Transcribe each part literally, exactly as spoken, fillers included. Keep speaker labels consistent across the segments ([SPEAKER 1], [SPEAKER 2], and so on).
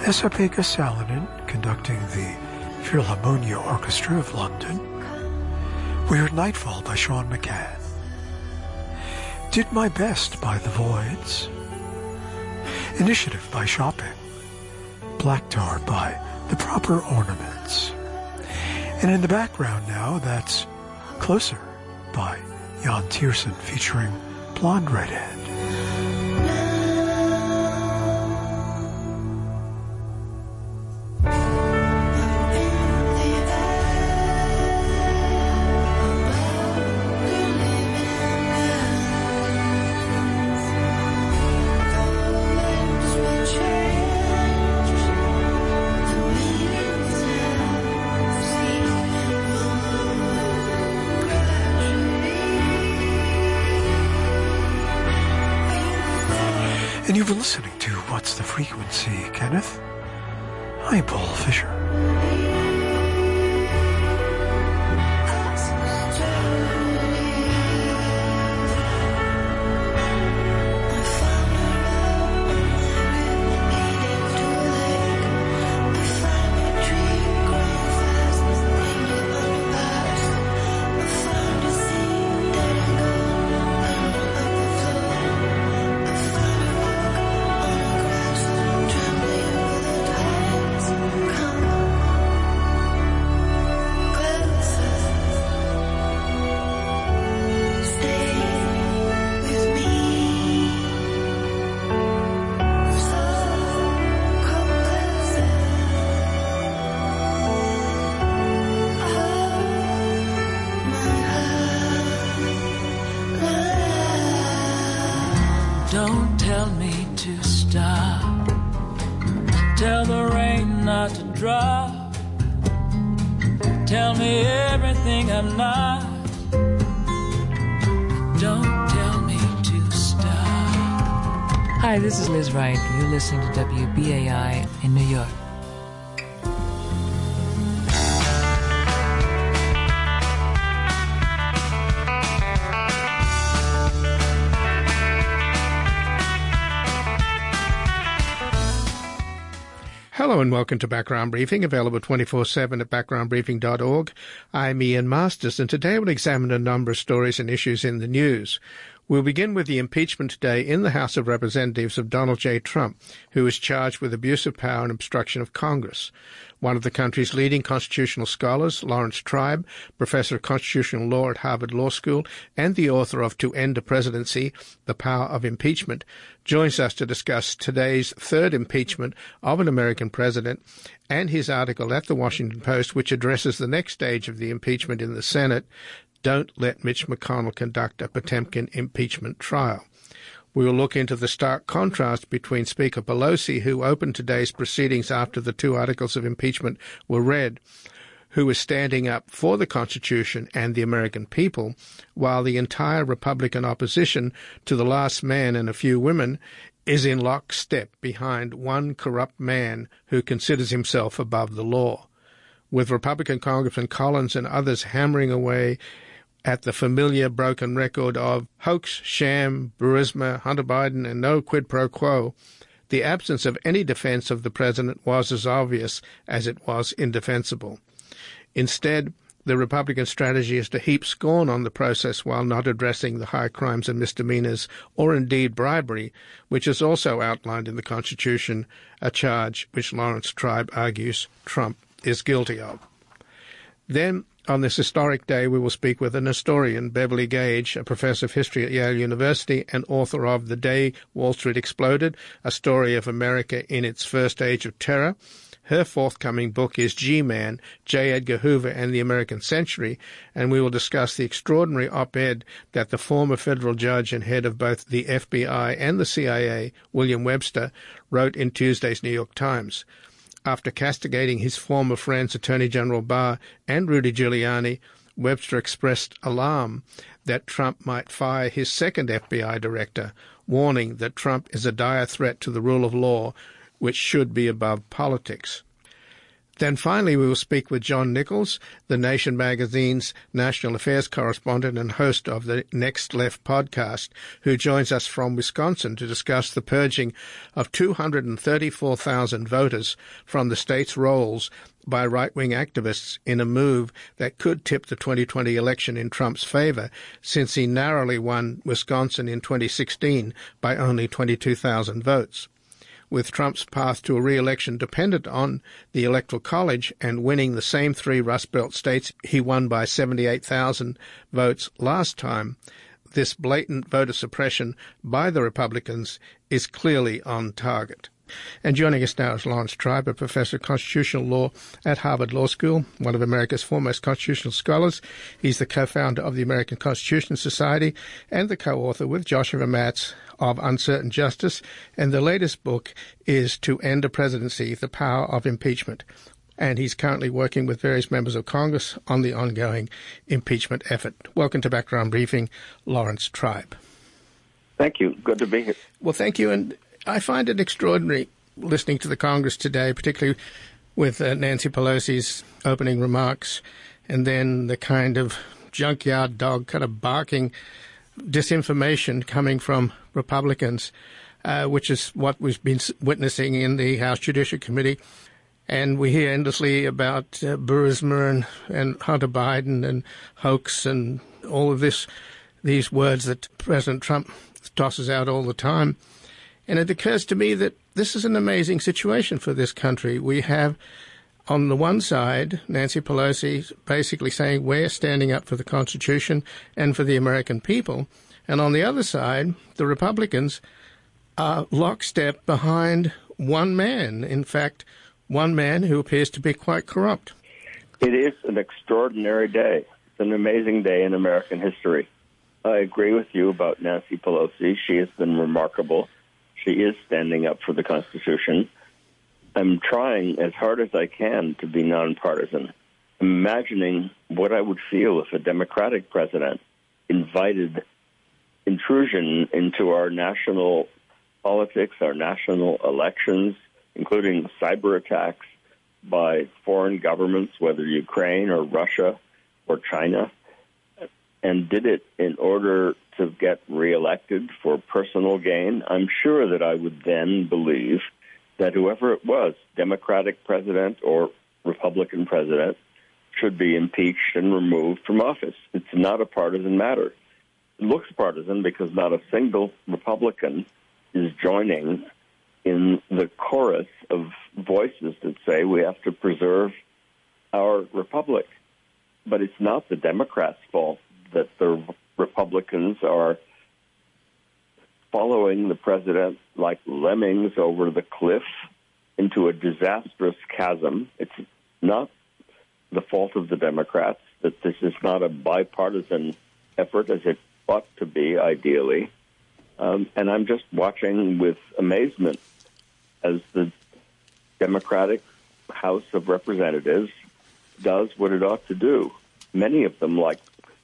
[SPEAKER 1] Esa-Pekka Salonen, conducting the Philharmonia Orchestra of London. We heard Nightfall by Sean McCann. Did My Best by The Voids. Initiative by Shopping. Black Tar by The Proper Ornaments. And in the background now, that's Closer by Jan Tiersen featuring Blonde Redhead. And you've been listening to What's the Frequency, Kenneth? I'm Paul Fisher.
[SPEAKER 2] Don't tell me to stop. Tell the rain not to drop. Tell me everything I'm not. Don't tell me to stop.
[SPEAKER 3] Hi, this is Liz Wright. You're listening to W B A I in New York.
[SPEAKER 4] Hello and welcome to Background Briefing, available twenty-four seven at background briefing dot org. I'm Ian Masters, and today we'll examine a number of stories and issues in the news. We'll begin with the impeachment today in the House of Representatives of Donald J. Trump, who is charged with abuse of power and obstruction of Congress. One of the country's leading constitutional scholars, Lawrence Tribe, professor of constitutional law at Harvard Law School and the author of To End a Presidency, The Power of Impeachment, joins us to discuss today's third impeachment of an American president and his article at the Washington Post, which addresses the next stage of the impeachment in the Senate, Don't Let Mitch McConnell Conduct a Potemkin Impeachment Trial. We will look into the stark contrast between Speaker Pelosi, who opened today's proceedings after the two articles of impeachment were read, who is standing up for the Constitution and the American people, while the entire Republican opposition to the last man and a few women is in lockstep behind one corrupt man who considers himself above the law. With Republican Congressman Collins and others hammering away at the familiar broken record of hoax, sham, Burisma, Hunter Biden, and no quid pro quo, the absence of any defense of the president was as obvious as it was indefensible. Instead, the Republican strategy is to heap scorn on the process while not addressing the high crimes and misdemeanors, or indeed bribery, which is also outlined in the Constitution, a charge which Lawrence Tribe argues Trump is guilty of. Then, on this historic day, we will speak with an historian, Beverly Gage, a professor of history at Yale University and author of The Day Wall Street Exploded, a story of America in its first age of terror. Her forthcoming book is G-Man, J. Edgar Hoover and the American Century, and we will discuss the extraordinary op-ed that the former federal judge and head of both the F B I and the C I A, William Webster, wrote in Tuesday's New York Times. After castigating his former friends Attorney General Barr and Rudy Giuliani, Webster expressed alarm that Trump might fire his second F B I director, warning that Trump is a dire threat to the rule of law, which should be above politics. Then finally, we will speak with John Nichols, the Nation magazine's national affairs correspondent and host of the Next Left podcast, who joins us from Wisconsin to discuss the purging of two hundred thirty-four thousand voters from the state's rolls by right-wing activists in a move that could tip the twenty twenty election in Trump's favor, since he narrowly won Wisconsin in twenty sixteen by only twenty-two thousand votes. With Trump's path to a re-election dependent on the Electoral College and winning the same three Rust Belt states he won by seventy-eight thousand votes last time, this blatant voter suppression by the Republicans is clearly on target. And joining us now is Laurence Tribe, a professor of constitutional law at Harvard Law School, one of America's foremost constitutional scholars. He's the co-founder of the American Constitution Society and the co-author with Joshua Matz of Uncertain Justice, and the latest book is To End a Presidency, The Power of Impeachment. And he's currently working with various members of Congress on the ongoing impeachment effort. Welcome to Background Briefing, Laurence Tribe.
[SPEAKER 5] Thank you. Good to be here.
[SPEAKER 4] Well, thank you. And I find it extraordinary listening to the Congress today, particularly with uh, Nancy Pelosi's opening remarks, and then the kind of junkyard dog kind of barking disinformation coming from Republicans, uh, which is what we've been witnessing in the House Judiciary Committee. And we hear endlessly about uh, Burisma and, and Hunter Biden and hoax and all of this, these words that President Trump tosses out all the time. And it occurs to me that this is an amazing situation for this country. We have, on the one side, Nancy Pelosi basically saying we're standing up for the Constitution and for the American people. And on the other side, the Republicans are lockstep behind one man. In fact, one man who appears to be quite corrupt.
[SPEAKER 5] It is an extraordinary day. It's an amazing day in American history. I agree with you about Nancy Pelosi. She has been remarkable. She is standing up for the Constitution. I'm trying as hard as I can to be nonpartisan. I'm imagining what I would feel if a Democratic president invited intrusion into our national politics, our national elections, including cyber attacks by foreign governments, whether Ukraine or Russia or China, and did it in order to get reelected for personal gain. I'm sure that I would then believe that whoever it was, Democratic president or Republican president, should be impeached and removed from office. It's not a partisan matter. It looks partisan because not a single Republican is joining in the chorus of voices that say we have to preserve our republic. But it's not the Democrats' fault that the Republicans are following the president like lemmings over the cliff into a disastrous chasm. It's not the fault of the Democrats that this is not a bipartisan effort as it ought to be, ideally. Um, and I'm just watching with amazement as the Democratic House of Representatives does what it ought to do. Many of them, like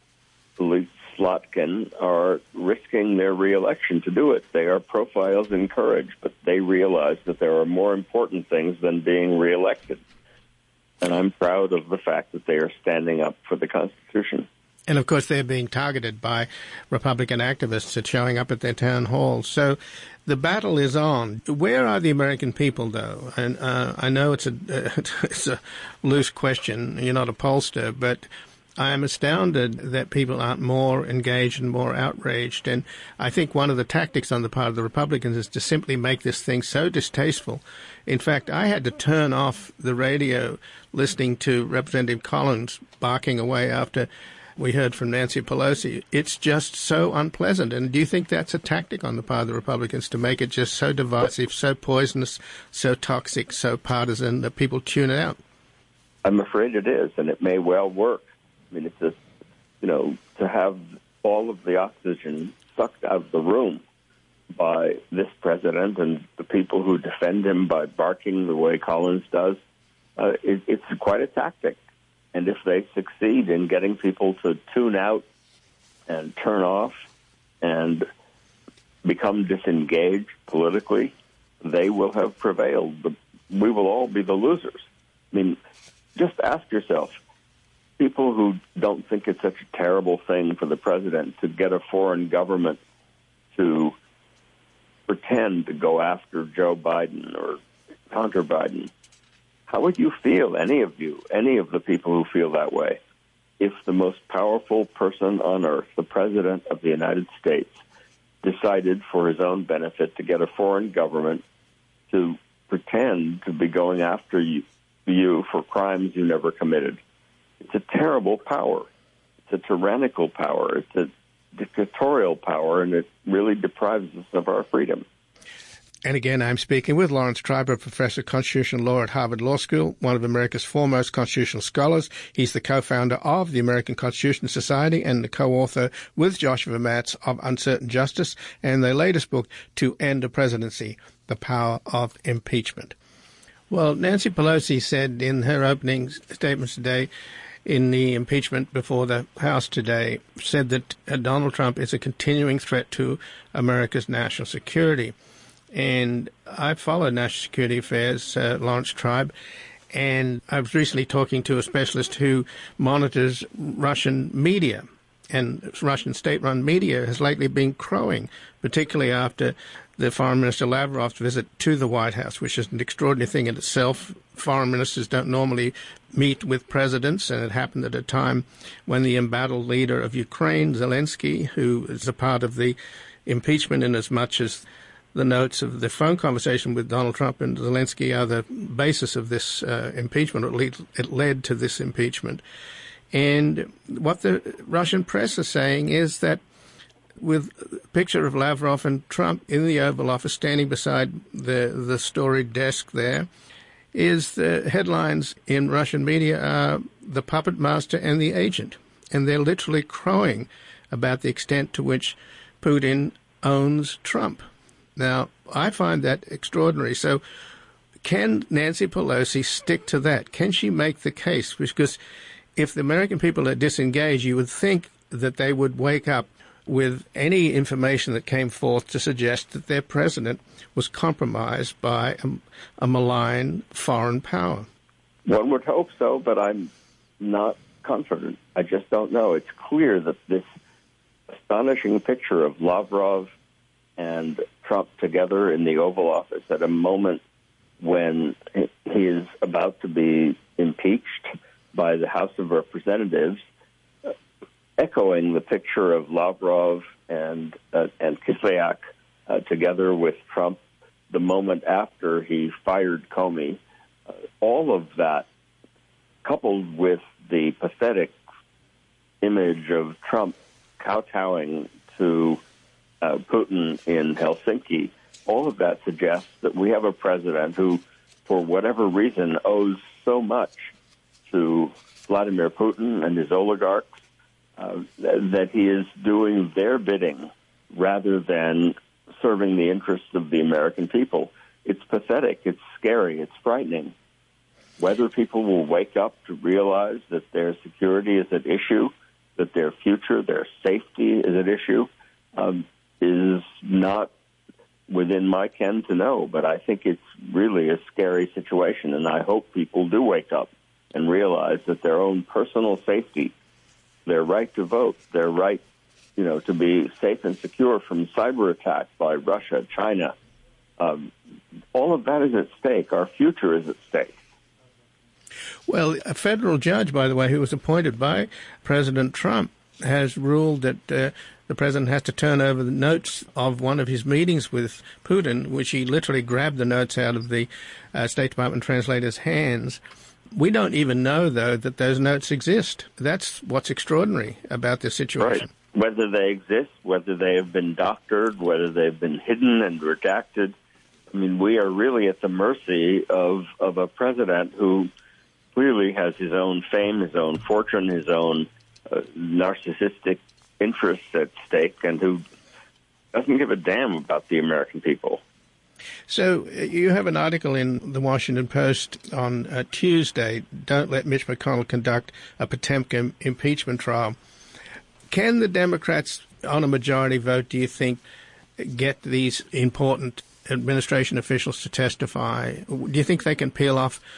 [SPEAKER 5] Lee Slotkin, are risking their reelection to do it. They are profiles in courage, but they realize that there are more important things than being reelected. And I'm proud of the fact that they are standing up for the Constitution.
[SPEAKER 4] And, of course, they're being targeted by Republican activists that showing up at their town halls. So the battle is on. Where are the American people, though? And uh, I know it's a, uh, it's a loose question. You're not a pollster, but I am astounded that people aren't more engaged and more outraged. And I think one of the tactics on the part of the Republicans is to simply make this thing so distasteful. In fact, I had to turn off the radio listening to Representative Collins barking away after we heard from Nancy Pelosi. It's just so unpleasant. And do you think that's a tactic on the part of the Republicans to make it just so divisive, so poisonous, so toxic, so partisan that people tune it out?
[SPEAKER 5] I'm afraid it is, and it may well work. I mean, it's just, you know, to have all of the oxygen sucked out of the room by this president and the people who defend him by barking the way Collins does, uh, it, it's quite a tactic. And if they succeed in getting people to tune out and turn off and become disengaged politically, they will have prevailed. We will all be the losers. I mean, just ask yourself, people who don't think it's such a terrible thing for the president to get a foreign government to pretend to go after Joe Biden or Hunter Biden, how would you feel, any of you, any of the people who feel that way, if the most powerful person on earth, the President of the United States, decided for his own benefit to get a foreign government to pretend to be going after you, you for crimes you never committed? It's a terrible power. It's a tyrannical power. It's a dictatorial power, and it really deprives us of our freedom.
[SPEAKER 4] And again, I'm speaking with Lawrence Tribe, a professor of constitutional law at Harvard Law School, one of America's foremost constitutional scholars. He's the co-founder of the American Constitution Society and the co-author with Joshua Matz of Uncertain Justice and their latest book, To End a Presidency, The Power of Impeachment. Well, Nancy Pelosi said in her opening statements today in the impeachment before the House today, said that Donald Trump is a continuing threat to America's national security. And I follow national security affairs, uh, Lawrence Tribe, and I was recently talking to a specialist who monitors Russian media, and Russian state-run media has lately been crowing, particularly after the Foreign Minister Lavrov's visit to the White House, which is an extraordinary thing in itself. Foreign ministers don't normally meet with presidents, and it happened at a time when the embattled leader of Ukraine, Zelensky, who is a part of the impeachment in as much as the notes of the phone conversation with Donald Trump and Zelensky are the basis of this uh, impeachment, or at least it led to this impeachment. And what the Russian press is saying is that with a picture of Lavrov and Trump in the Oval Office standing beside the, the storied desk there, is the headlines in Russian media are the puppet master and the agent. And they're literally crowing about the extent to which Putin owns Trump. Now, I find that extraordinary. So can Nancy Pelosi stick to that? Can she make the case? Because if the American people are disengaged, you would think that they would wake up with any information that came forth to suggest that their president was compromised by a, a malign foreign power.
[SPEAKER 5] One would hope so, but I'm not confident. I just don't know. It's clear that this astonishing picture of Lavrov and Trump together in the Oval Office at a moment when he is about to be impeached by the House of Representatives, uh, echoing the picture of Lavrov and uh, and Kislyak uh, together with Trump the moment after he fired Comey. Uh, all of that, coupled with the pathetic image of Trump kowtowing to Uh, Putin in Helsinki, all of that suggests that we have a president who, for whatever reason, owes so much to Vladimir Putin and his oligarchs uh, that he is doing their bidding rather than serving the interests of the American people. It's pathetic. It's scary. It's frightening. Whether people will wake up to realize that their security is at issue, that their future, their safety is at issue, um, is not within my ken to know, but I think it's really a scary situation, and I hope people do wake up and realize that their own personal safety, their right to vote, their right, you know, to be safe and secure from cyber attack by Russia, China, um, all of that is at stake. Our future is at stake.
[SPEAKER 4] Well, a federal judge, by the way, who was appointed by President Trump, has ruled that uh, the president has to turn over the notes of one of his meetings with Putin, which he literally grabbed the notes out of the uh, State Department translator's hands. We don't even know, though, that those notes exist. That's what's extraordinary about this situation.
[SPEAKER 5] Right. Whether they exist, whether they have been doctored, whether they've been hidden and redacted. I mean, we are really at the mercy of, of a president who clearly has his own fame, his own fortune, his own uh, narcissistic interests at stake, and who doesn't give a damn about the American people.
[SPEAKER 4] So you have an article in the Washington Post on uh, Tuesday, Don't Let Mitch McConnell Conduct a Potemkin Impeachment Trial. Can the Democrats, on a majority vote, do you think, get these important administration officials to testify? Do you think they can peel off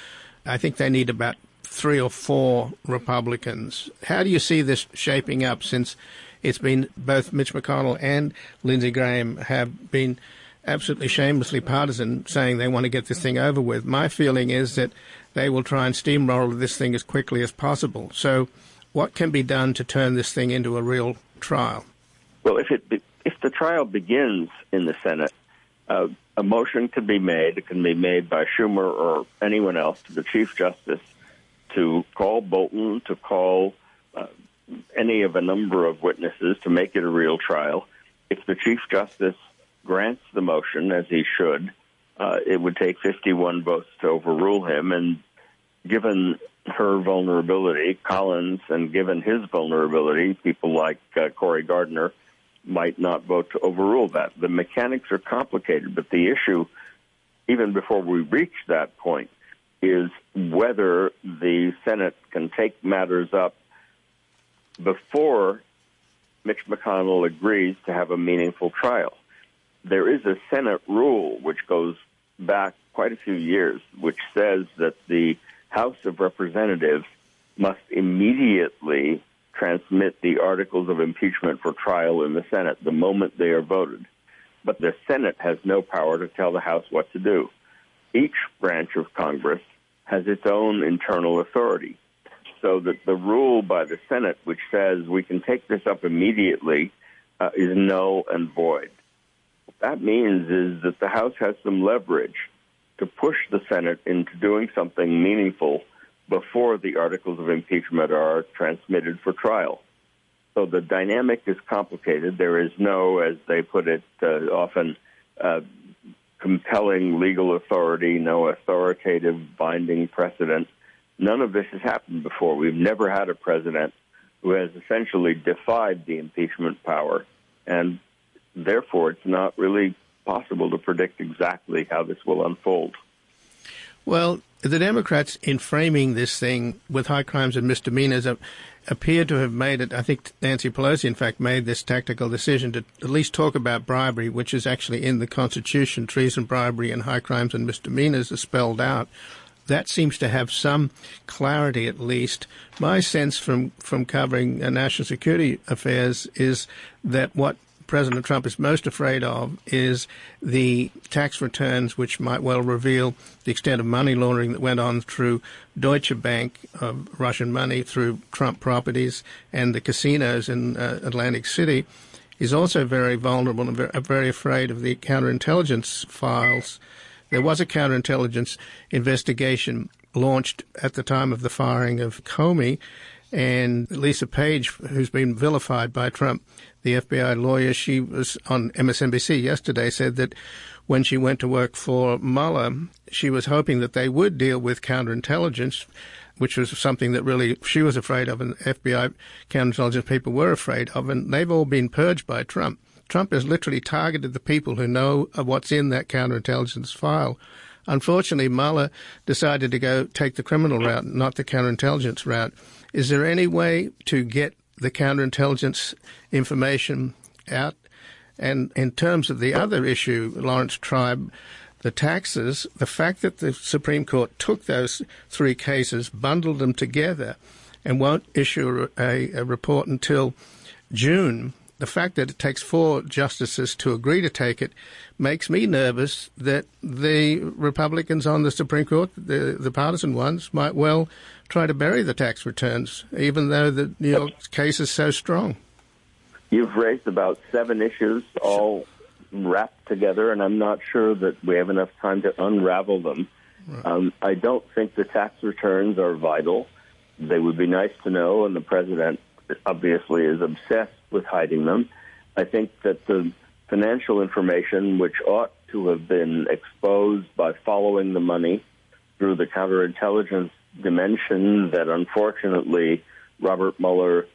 [SPEAKER 4] I think they need about three or four Republicans. How do you see this shaping up, since it's been both Mitch McConnell and Lindsey Graham have been absolutely shamelessly partisan, saying they want to get this thing over with? My feeling is that they will try and steamroll this thing as quickly as possible. So what can be done to turn this thing into a real trial?
[SPEAKER 5] Well, if it be, if the trial begins in the Senate, uh, a motion can be made. It can be made by Schumer or anyone else to the Chief Justice to call Bolton, to call uh, any of a number of witnesses to make it a real trial. If the Chief Justice grants the motion, as he should, uh, it would take fifty-one votes to overrule him. And given her vulnerability, Collins, and given his vulnerability, people like uh, Cory Gardner might not vote to overrule that. The mechanics are complicated, but the issue, even before we reach that point, is whether the Senate can take matters up before Mitch McConnell agrees to have a meaningful trial. There is a Senate rule which goes back quite a few years, which says that the House of Representatives must immediately transmit the articles of impeachment for trial in the Senate the moment they are voted. But the Senate has no power to tell the House what to do. Each branch of Congress has its own internal authority. So that the rule by the Senate, which says we can take this up immediately, uh, is null and void. What that means is that the House has some leverage to push the Senate into doing something meaningful before the articles of impeachment are transmitted for trial. So the dynamic is complicated. There is no, as they put it uh, often, uh, compelling legal authority, no authoritative binding precedent. None of this has happened before. We've never had a president who has essentially defied the impeachment power, and therefore it's not really possible to predict exactly how this will unfold.
[SPEAKER 4] Well, the Democrats, in framing this thing with high crimes and misdemeanors, appear to have made it, I think Nancy Pelosi, in fact, made this tactical decision to at least talk about bribery, which is actually in the Constitution. Treason, bribery, and high crimes and misdemeanors are spelled out. That seems to have some clarity, at least. My sense from, from covering uh, national security affairs is that what President Trump is most afraid of is the tax returns, which might well reveal the extent of money laundering that went on through Deutsche Bank, of Russian money, through Trump properties, and the casinos in uh, Atlantic City. He's also very vulnerable and very, very afraid of the counterintelligence files. There was a counterintelligence investigation launched at the time of the firing of Comey, and Lisa Page, who's been vilified by Trump, the F B I lawyer, she was on M S N B C yesterday, said that when she went to work for Mueller, she was hoping that they would deal with counterintelligence, which was something that really she was afraid of, and F B I counterintelligence people were afraid of, and they've all been purged by Trump. Trump has literally targeted the people who know of what's in that counterintelligence file. Unfortunately, Mueller decided to go take the criminal route, not the counterintelligence route. Is there any way to get the counterintelligence information out? And in terms of the other issue, Lawrence Tribe, the taxes, the fact that the Supreme Court took those three cases, bundled them together, and won't issue a, a report until June, the fact that it takes four justices to agree to take it makes me nervous that the Republicans on the Supreme Court, the, the partisan ones, might well try to bury the tax returns, even though the New York case is so strong.
[SPEAKER 5] You've raised about seven issues, all wrapped together, and I'm not sure that we have enough time to unravel them. Right. Um, I don't think the tax returns are vital. They would be nice to know, and the president obviously is obsessed with hiding them. I think that the financial information, which ought to have been exposed by following the money through the counterintelligence dimension that unfortunately Robert Mueller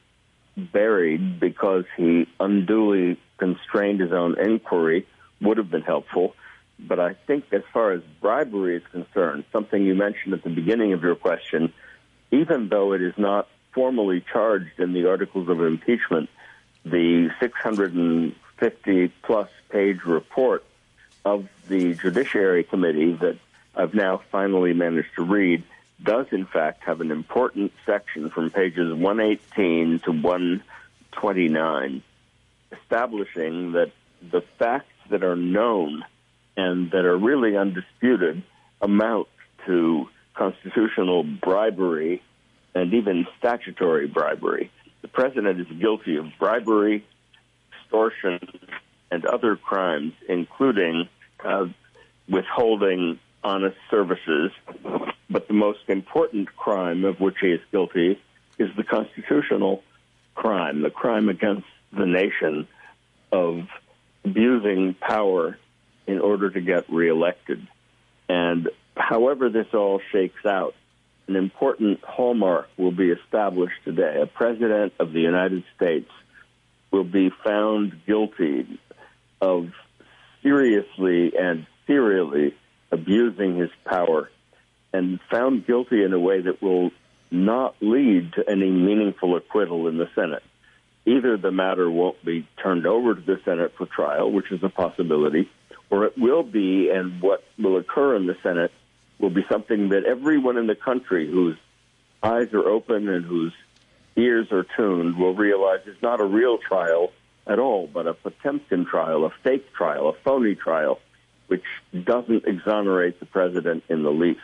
[SPEAKER 5] buried because he unduly constrained his own inquiry, would have been helpful. But I think as far as bribery is concerned, something you mentioned at the beginning of your question, even though it is not formally charged in the articles of impeachment, the six hundred fifty plus page report of the Judiciary Committee that I've now finally managed to read does, in fact, have an important section from pages one eighteen to one twenty-nine establishing that the facts that are known and that are really undisputed amount to constitutional bribery and even statutory bribery. The president is guilty of bribery, extortion, and other crimes, including uh, withholding honest services. But the most important crime of which he is guilty is the constitutional crime, the crime against the nation of abusing power in order to get reelected. And however this all shakes out, an important hallmark will be established today. A president of the United States will be found guilty of seriously and serially abusing his power and found guilty in a way that will not lead to any meaningful acquittal in the Senate. Either the matter won't be turned over to the Senate for trial, which is a possibility, or it will be, and what will occur in the Senate will be something that everyone in the country whose eyes are open and whose ears are tuned will realize is not a real trial at all, but a Potemkin trial, a fake trial, a phony trial, which doesn't exonerate the president in the least.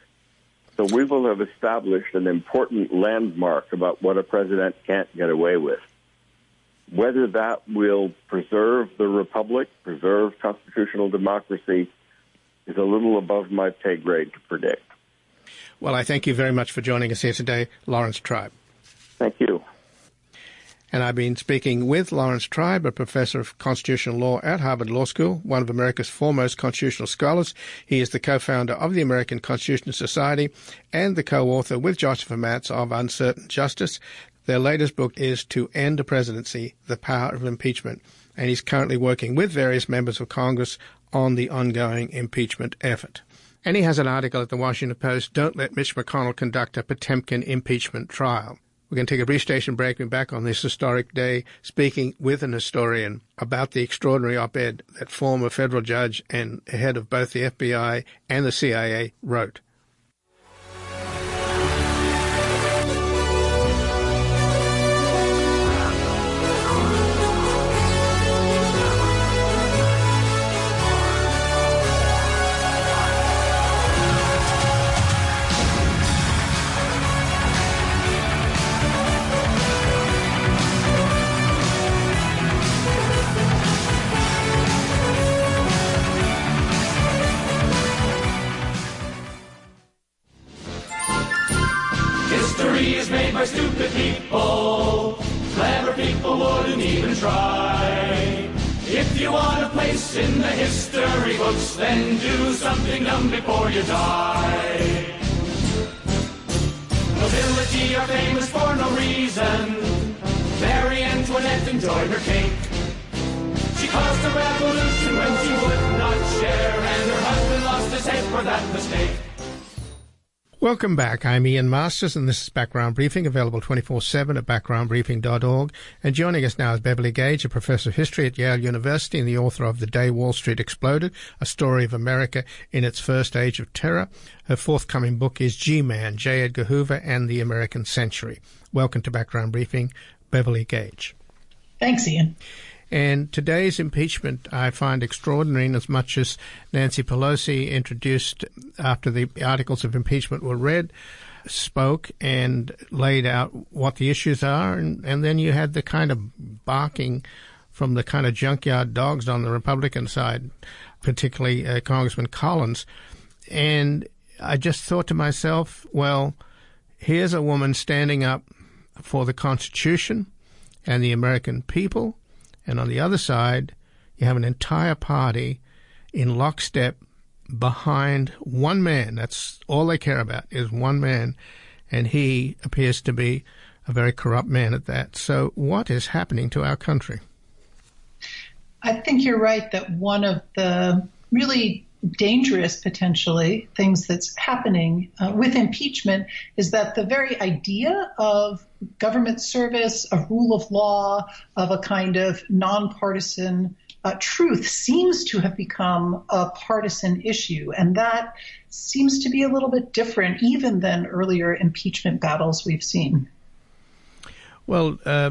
[SPEAKER 5] So we will have established an important landmark about what a president can't get away with. Whether that will preserve the republic, preserve constitutional democracy, is a little above my pay grade to predict.
[SPEAKER 4] Well, I thank you very much for joining us here today, Lawrence Tribe.
[SPEAKER 5] Thank you.
[SPEAKER 4] And I've been speaking with Lawrence Tribe, a professor of constitutional law at Harvard Law School, one of America's foremost constitutional scholars. He is the co-founder of the American Constitutional Society and the co-author with Joshua Matz of Uncertain Justice. Their latest book is To End a Presidency, The Power of Impeachment. And he's currently working with various members of Congress on the ongoing impeachment effort. And he has an article at the Washington Post, Don't Let Mitch McConnell Conduct a Potemkin Impeachment Trial. We're going to take a brief station break and back on this historic day, speaking with an historian about the extraordinary op-ed that former federal judge and head of both the F B I and the C I A wrote.
[SPEAKER 2] Stupid people, clever people wouldn't even try. If you want a place in the history books, then do something dumb before you die. Nobility are famous for no reason. Mary Antoinette enjoyed her cake. She caused a revolution when she would not share, and her husband lost his head for that mistake.
[SPEAKER 4] Welcome back. I'm Ian Masters, and this is Background Briefing, available twenty-four seven at background briefing dot org. And joining us now is Beverly Gage, a professor of history at Yale University and the author of The Day Wall Street Exploded, A Story of America in Its First Age of Terror. Her forthcoming book is G-Man, J. Edgar Hoover and the American Century. Welcome to Background Briefing, Beverly Gage.
[SPEAKER 6] Thanks, Ian.
[SPEAKER 4] And today's impeachment I find extraordinary, in as much as Nancy Pelosi introduced, after the articles of impeachment were read, spoke and laid out what the issues are, and, and then you had the kind of barking from the kind of junkyard dogs on the Republican side, particularly uh, Congressman Collins. And I just thought to myself, well, here's a woman standing up for the Constitution and the American people. And on the other side, you have an entire party in lockstep behind one man. That's all they care about, is one man. And he appears to be a very corrupt man at that. So what is happening to our country?
[SPEAKER 6] I think you're right that one of the really dangerous, potentially, things that's happening uh, with impeachment is that the very idea of government service, of rule of law, of a kind of nonpartisan uh, truth seems to have become a partisan issue. And that seems to be a little bit different even than earlier impeachment battles we've seen.
[SPEAKER 4] Well, uh,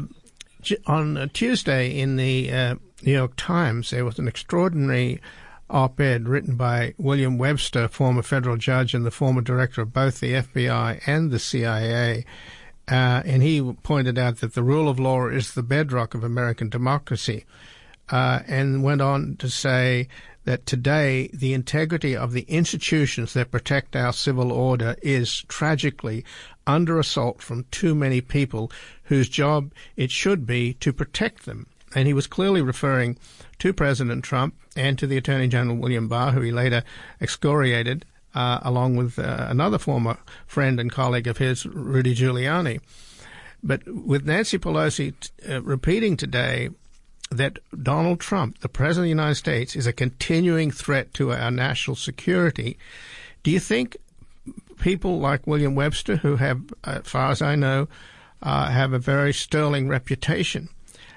[SPEAKER 4] on Tuesday in the uh, New York Times, there was an extraordinary op-ed written by William Webster, former federal judge and the former director of both the F B I and the C I A. Uh, and he pointed out that the rule of law is the bedrock of American democracy, uh, and went on to say that today the integrity of the institutions that protect our civil order is tragically under assault from too many people whose job it should be to protect them. And he was clearly referring to President Trump and to the Attorney General William Barr, who he later excoriated, uh, along with uh, another former friend and colleague of his, Rudy Giuliani. But with Nancy Pelosi uh, repeating today that Donald Trump, the President of the United States, is a continuing threat to our national security, do you think people like William Webster, who have, as far as I know, uh, have a very sterling reputation,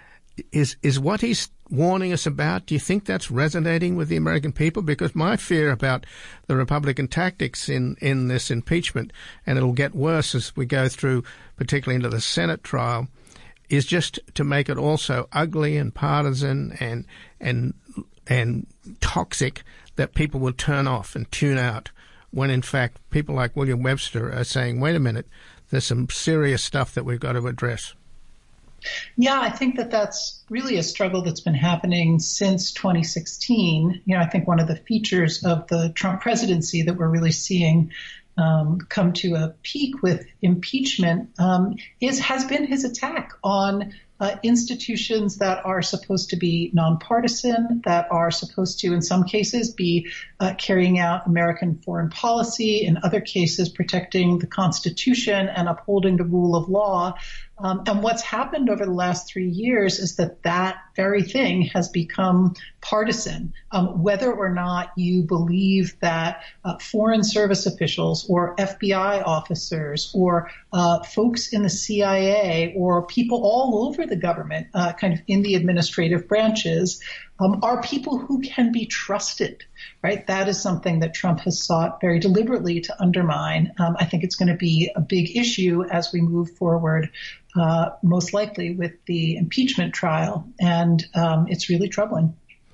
[SPEAKER 4] Is is what he's warning us about, do you think that's resonating with the American people? Because my fear about the Republican tactics in, in this impeachment, and it'll get worse as we go through, particularly into the Senate trial, is just to make it also ugly and partisan and and and toxic that people will turn off and tune out, when in fact people like William Webster are saying, wait a minute, there's some serious stuff that we've got to address.
[SPEAKER 6] Yeah, I think that that's really a struggle that's been happening since twenty sixteen. You know, I think one of the features of the Trump presidency that we're really seeing um, come to a peak with impeachment um, is has been his attack on uh, institutions that are supposed to be nonpartisan, that are supposed to, in some cases, be uh, carrying out American foreign policy, in other cases, protecting the Constitution and upholding the rule of law. Um, and what's happened over the last three years is that that very thing has become partisan. Um, whether or not you believe that uh, foreign service officials or F B I officers or uh, folks in the C I A or people all over the government, uh, kind of in the administrative branches, um, are people who can be trusted, right? That is something that Trump has sought very deliberately to undermine. Um, I think it's going to be a big issue as we move forward, uh, most likely with the impeachment trial. And um, it's really troubling.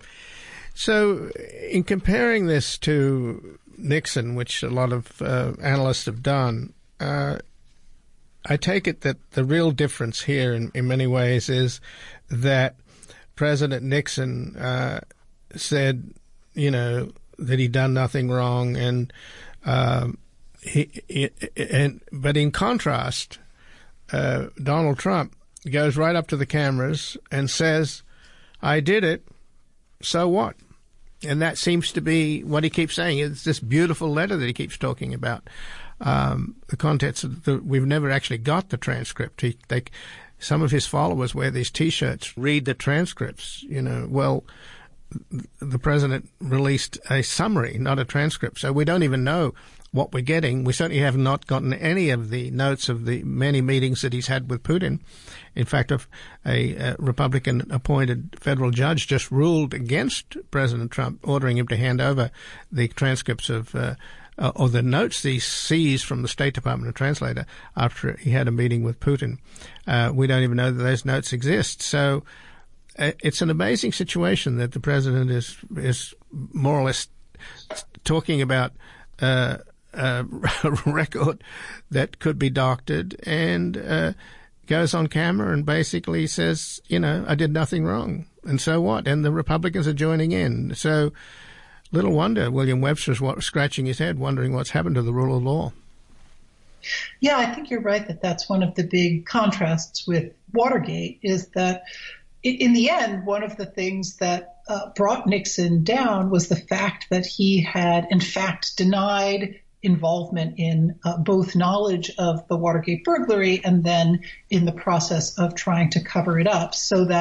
[SPEAKER 4] So in comparing this to Nixon, which a lot of uh, analysts have done, uh, I take it that the real difference here in, in many ways is that President Nixon uh, said, you know, that he'd done nothing wrong, and um, he, he and but in contrast, uh, Donald Trump goes right up to the cameras and says, "I did it, so what?" And that seems to be what he keeps saying. It's this beautiful letter that he keeps talking about. Um, the contents of the, we've never actually got the transcript. He, they, some of his followers wear these T-shirts, read the transcripts. You know, well, the president released a summary, not a transcript, so we don't even know what we're getting. We certainly have not gotten any of the notes of the many meetings that he's had with Putin. In fact, a, a Republican-appointed federal judge just ruled against President Trump, ordering him to hand over the transcripts of uh, uh, or the notes he seized from the State Department translator after he had a meeting with Putin. Uh, we don't even know that those notes exist. So uh, it's an amazing situation that the president is is more or less talking about uh, a record that could be doctored, and uh, goes on camera and basically says, you know, I did nothing wrong, and so what? And the Republicans are joining in. So little wonder William Webster's scratching his head, wondering what's happened to the rule of law.
[SPEAKER 6] Yeah, I think you're right that that's one of the big contrasts with Watergate, is that in the end, one of the things that uh, brought Nixon down was the fact that he had, in fact, denied involvement in uh, both knowledge of the Watergate burglary and then in the process of trying to cover it up, so that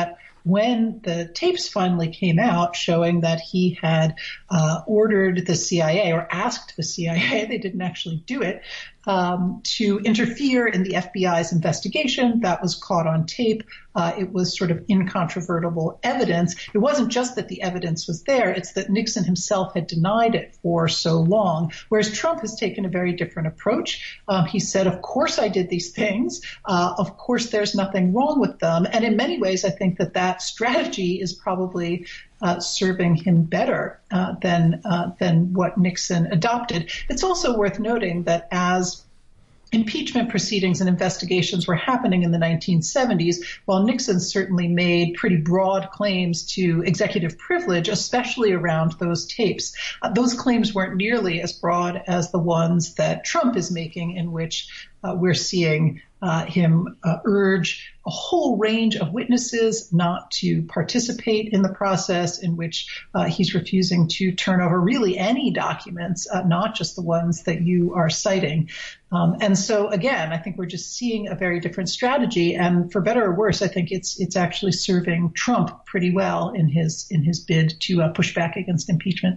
[SPEAKER 6] when the tapes finally came out showing that he had uh, ordered the C I A or asked the C I A, they didn't actually do it, um, to interfere in the F B I's investigation. That was caught on tape. Uh, it was sort of incontrovertible evidence. It wasn't just that the evidence was there, it's that Nixon himself had denied it for so long, whereas Trump has taken a very different approach. Um, he said, of course I did these things. Uh, of course there's nothing wrong with them. And in many ways, I think that that strategy is probably uh, serving him better uh, than uh, than what Nixon adopted. It's also worth noting that as impeachment proceedings and investigations were happening in the nineteen seventies, while Nixon certainly made pretty broad claims to executive privilege, especially around those tapes, uh, those claims weren't nearly as broad as the ones that Trump is making, in which uh, we're seeing uh, him uh, urge a whole range of witnesses not to participate in the process, in which uh, he's refusing to turn over really any documents, uh, not just the ones that you are citing. Um, and so, again, I think we're just seeing a very different strategy. And for better or worse, I think it's it's actually serving Trump pretty well in his in his bid to uh, push back against impeachment.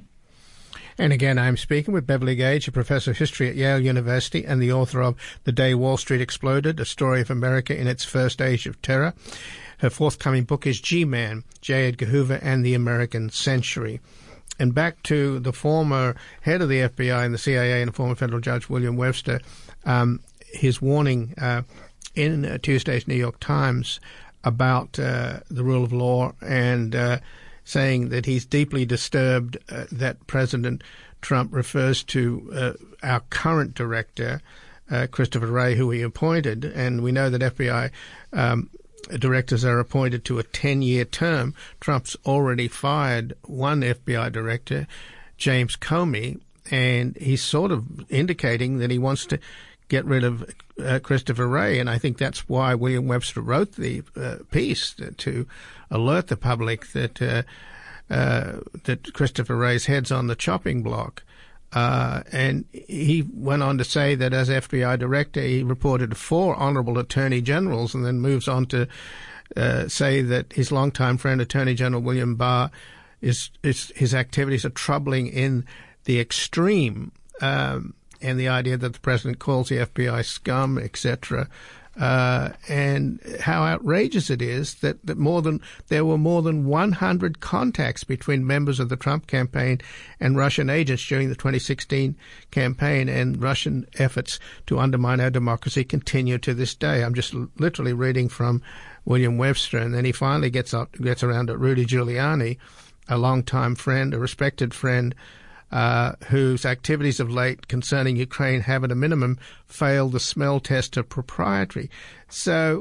[SPEAKER 4] And again, I'm speaking with Beverly Gage, a professor of history at Yale University and the author of The Day Wall Street Exploded, A Story of America in Its First Age of Terror. Her forthcoming book is G-Man, J. Edgar Hoover and the American Century. And back to the former head of the F B I and the C I A and the former federal judge, William Webster, um, his warning uh, in uh, Tuesday's New York Times about uh, the rule of law and uh, saying that he's deeply disturbed uh, that President Trump refers to uh, our current director, uh, Christopher Wray, who he appointed. And we know that F B I um, directors are appointed to a ten-year term. Trump's already fired one F B I director, James Comey, and he's sort of indicating that he wants to get rid of uh, Christopher Wray. And I think that's why William Webster wrote the uh, piece, to, to alert the public that uh, uh, that Christopher Wray's head's on the chopping block. Uh, and he went on to say that as F B I director, he reported to four honorable attorney generals, and then moves on to uh, say that his longtime friend, Attorney General William Barr, is, is his activities are troubling in the extreme, um, and the idea that the president calls the F B I scum, et cetera, uh, and how outrageous it is that, that more than there were more than one hundred contacts between members of the Trump campaign and Russian agents during the twenty sixteen campaign, and Russian efforts to undermine our democracy continue to this day. I'm just l- literally reading from William Webster, and then he finally gets up, gets around to Rudy Giuliani, a longtime friend, a respected friend, Uh, whose activities of late concerning Ukraine have at a minimum failed the smell test of propriety. So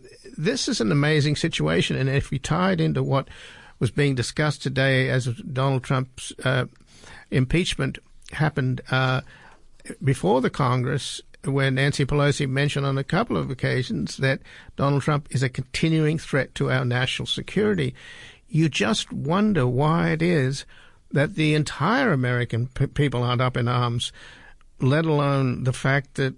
[SPEAKER 4] this is an amazing situation. And if we tie it into what was being discussed today as Donald Trump's uh, impeachment happened uh, before the Congress, where Nancy Pelosi mentioned on a couple of occasions that Donald Trump is a continuing threat to our national security, you just wonder why it is that the entire American p- people aren't up in arms, let alone the fact that,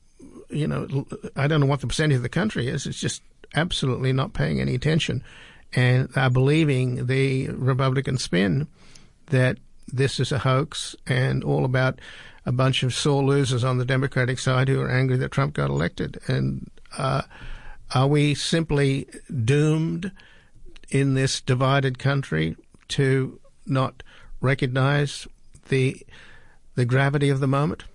[SPEAKER 4] you know, I don't know what the percentage of the country is. It's just absolutely not paying any attention and are believing the Republican spin that this is a hoax and all about a bunch of sore losers on the Democratic side who are angry that Trump got elected. And uh, are we simply doomed in this divided country to not recognize the the gravity of the moment?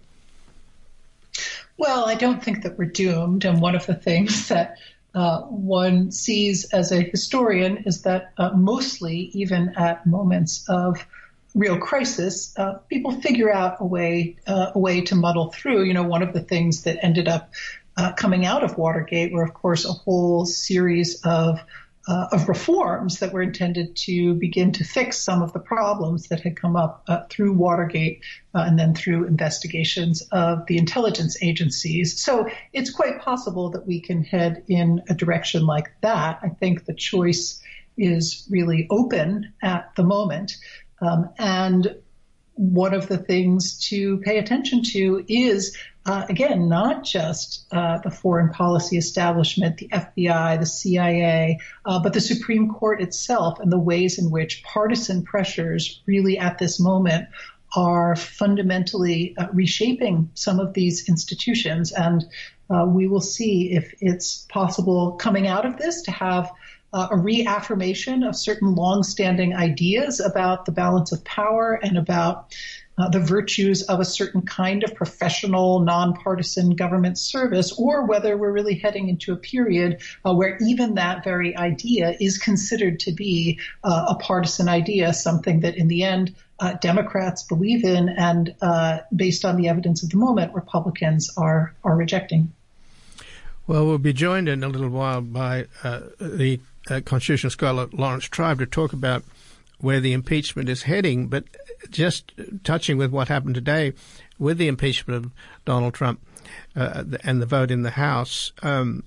[SPEAKER 6] Well, I don't think that we're doomed. And one of the things that uh, one sees as a historian is that uh, mostly, even at moments of real crisis, uh, people figure out a way uh, a way to muddle through. You know, one of the things that ended up uh, coming out of Watergate were, of course, a whole series of Uh, of reforms that were intended to begin to fix some of the problems that had come up uh, through Watergate uh, and then through investigations of the intelligence agencies. So it's quite possible that we can head in a direction like that. I think the choice is really open at the moment. Um, and one of the things to pay attention to is, uh, again, not just uh, the foreign policy establishment, the F B I, the C I A, uh, but the Supreme Court itself and the ways in which partisan pressures really at this moment are fundamentally uh, reshaping some of these institutions. And uh, we will see if it's possible coming out of this to have uh, a reaffirmation of certain longstanding ideas about the balance of power and about uh, the virtues of a certain kind of professional, nonpartisan government service, or whether we're really heading into a period uh, where even that very idea is considered to be uh, a partisan idea, something that in the end Uh, Democrats believe in, and uh, based on the evidence of the moment, Republicans are are rejecting.
[SPEAKER 4] Well, we'll be joined in a little while by uh, the uh, constitutional scholar Lawrence Tribe to talk about where the impeachment is heading. But just touching with what happened today with the impeachment of Donald Trump uh, and the vote in the House, um,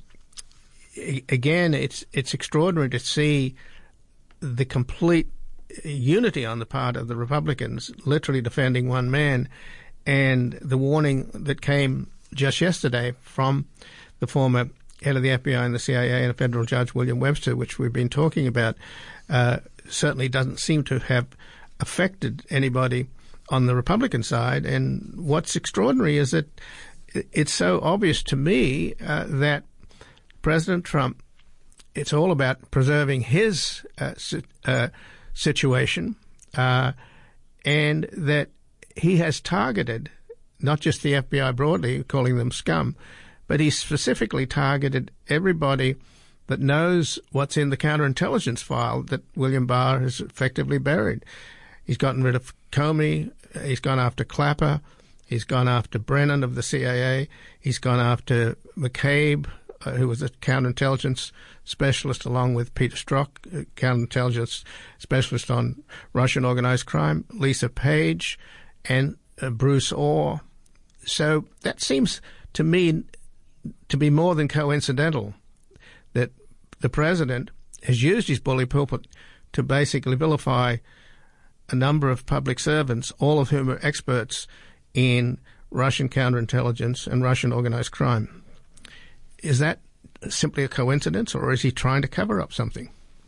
[SPEAKER 4] again, it's it's extraordinary to see the complete unity on the part of the Republicans, literally defending one man, and the warning that came just yesterday from the former head of the F B I and the C I A and a federal judge, William Webster, which we've been talking about, uh, certainly doesn't seem to have affected anybody on the Republican side. And what's extraordinary is that it's so obvious to me uh, that President Trump, it's all about preserving his uh, uh situation, uh, and that he has targeted not just the F B I broadly, calling them scum, but he's specifically targeted everybody that knows what's in the counterintelligence file that William Barr has effectively buried. He's gotten rid of Comey, he's gone after Clapper, he's gone after Brennan of the C I A, he's gone after McCabe, uh, who was a counterintelligence specialist, along with Peter Strzok, uh, counterintelligence specialist on Russian organized crime, Lisa Page, and uh, Bruce Orr. So that seems to me to be more than coincidental that the president has used his bully pulpit to basically vilify a number of public servants, all of whom are experts in Russian counterintelligence and Russian organized crime. Is that simply a coincidence, or is he trying to cover up something?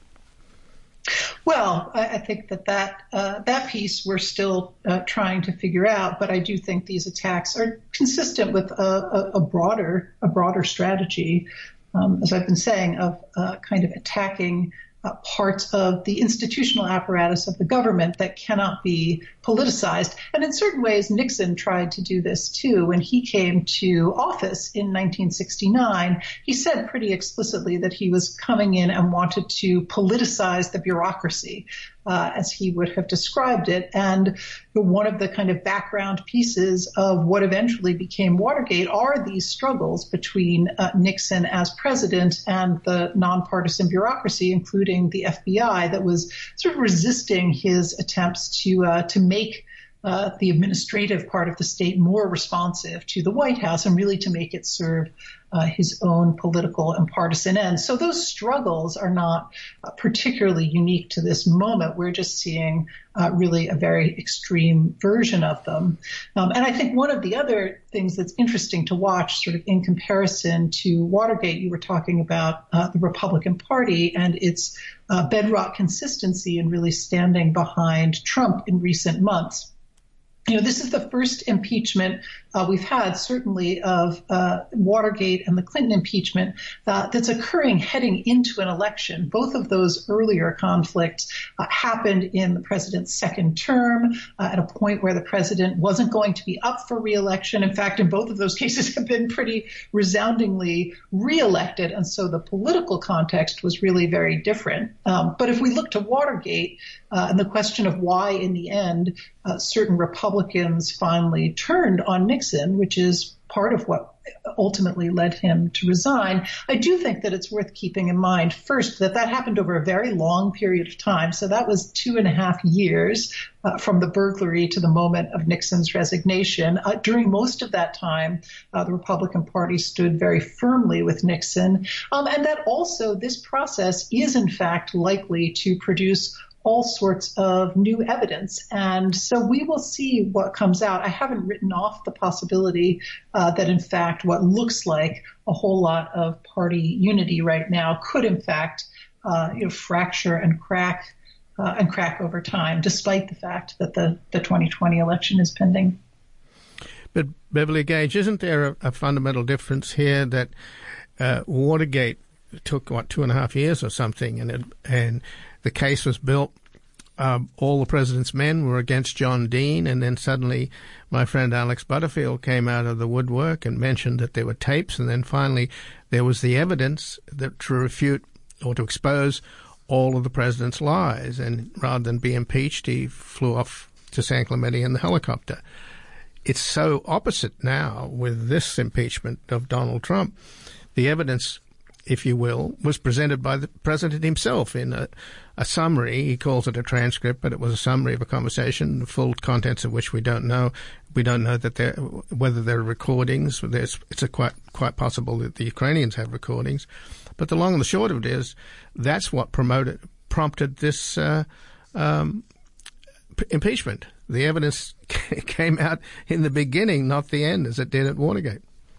[SPEAKER 6] Well, I, I think that that, uh, that piece we're still uh, trying to figure out, but I do think these attacks are consistent with a, a, a broader a broader strategy, um, as I've been saying, of uh, kind of attacking Uh, parts of the institutional apparatus of the government that cannot be politicized. And in certain ways, Nixon tried to do this too. When he came to office in nineteen sixty-nine, he said pretty explicitly that he was coming in and wanted to politicize the bureaucracy, uh, as he would have described it. And one of the kind of background pieces of what eventually became Watergate are these struggles between uh, Nixon as president and the nonpartisan bureaucracy, including the F B I, that was sort of resisting his attempts to uh, to make uh, the administrative part of the state more responsive to the White House and really to make it serve uh, his own political and partisan ends. So those struggles are not uh, particularly unique to this moment. We're just seeing uh, really a very extreme version of them. Um, and I think one of the other things that's interesting to watch, sort of in comparison to Watergate, you were talking about uh, the Republican Party and its uh, bedrock consistency in really standing behind Trump in recent months. You know, this is the first impeachment uh, we've had, certainly, of uh, Watergate and the Clinton impeachment uh, that's occurring heading into an election. Both of those earlier conflicts uh, happened in the president's second term, uh, at a point where the president wasn't going to be up for re-election. In fact, in both of those cases have been pretty resoundingly re-elected, and so the political context was really very different. Um, but if we look to Watergate uh, and the question of why, in the end, uh, certain Republicans finally turned on Nixon, which is part of what ultimately led him to resign, I do think that it's worth keeping in mind, first, that that happened over a very long period of time. So that was two and a half years uh, from the burglary to the moment of Nixon's resignation. Uh, during most of that time, uh, the Republican Party stood very firmly with Nixon, um, and that also this process is, in fact, likely to produce all sorts of new evidence. And so we will see what comes out. I haven't written off the possibility uh, that, in fact, what looks like a whole lot of party unity right now could, in fact, uh, you know, fracture and crack uh, and crack over time, despite the fact that the, the twenty twenty election is pending.
[SPEAKER 4] But, Beverly Gage, isn't there a, a fundamental difference here that uh, Watergate took, what, two and a half years or something, and it, and the case was built, um, all the president's men were against John Dean, and then suddenly my friend Alex Butterfield came out of the woodwork and mentioned that there were tapes, and then finally there was the evidence that to refute or to expose all of the president's lies, and rather than be impeached, he flew off to San Clemente in the helicopter. It's so opposite now with this impeachment of Donald Trump. The evidence, if you will, was presented by the president himself in a, a summary. He calls it a transcript, but it was a summary of a conversation, the full contents of which we don't know. We don't know that there, whether there are recordings. There's, it's a quite quite possible that the Ukrainians have recordings. But the long and the short of it is, that's what promoted prompted this uh, um, p- impeachment. The evidence came out in the beginning, not the end, as it did at Watergate.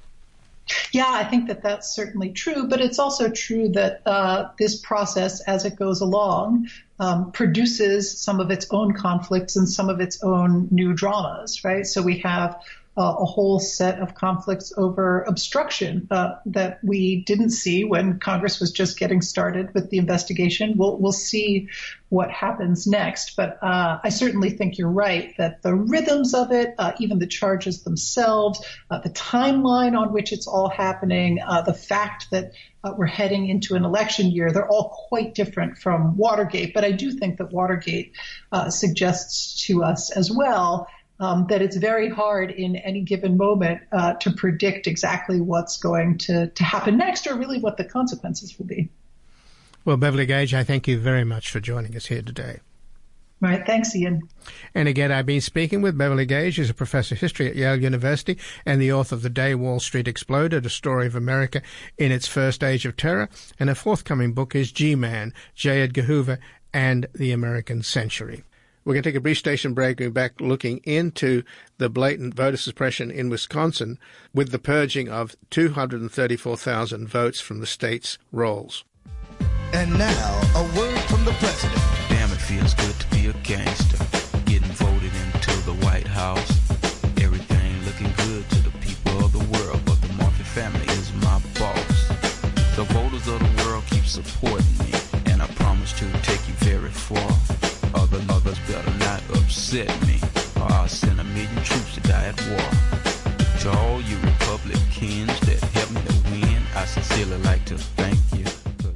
[SPEAKER 6] Yeah, I think that that's certainly true, but it's also true that uh, this process, as it goes along, um, produces some of its own conflicts and some of its own new dramas, right? So we have uh, a whole set of conflicts over obstruction uh, that we didn't see when Congress was just getting started with the investigation. We'll, we'll see what happens next. But uh, I certainly think you're right that the rhythms of it, uh, even the charges themselves, uh, the timeline on which it's all happening, uh, the fact that uh, we're heading into an election year, they're all quite different from Watergate. But I do think that Watergate uh, suggests to us as well Um, that it's very hard in any given moment uh, to predict exactly what's going to, to happen next, or really what the consequences will be.
[SPEAKER 4] Well, Beverly Gage, I thank you very much for joining us here today.
[SPEAKER 6] All right. Thanks, Ian.
[SPEAKER 4] And again, I've been speaking with Beverly Gage, who's a professor of history at Yale University and the author of The Day Wall Street Exploded, A Story of America in Its First Age of Terror. And her forthcoming book is G-Man, J. Edgar Hoover and the American Century. We're going to take a brief station break. We're back looking into the blatant voter suppression in Wisconsin with the purging of two hundred thirty-four thousand votes from the state's rolls.
[SPEAKER 7] And now, a word from the president.
[SPEAKER 8] Damn, it feels good to be a gangster. Getting voted into the White House. Everything looking good to the people of the world, but the Murphy family is my boss. The voters of the world keep supporting me, and I promise to take you very far. Other others better not upset me, or I'll send a million troops to die at war. To all you Republicans that helped me to win, I sincerely like to thank you.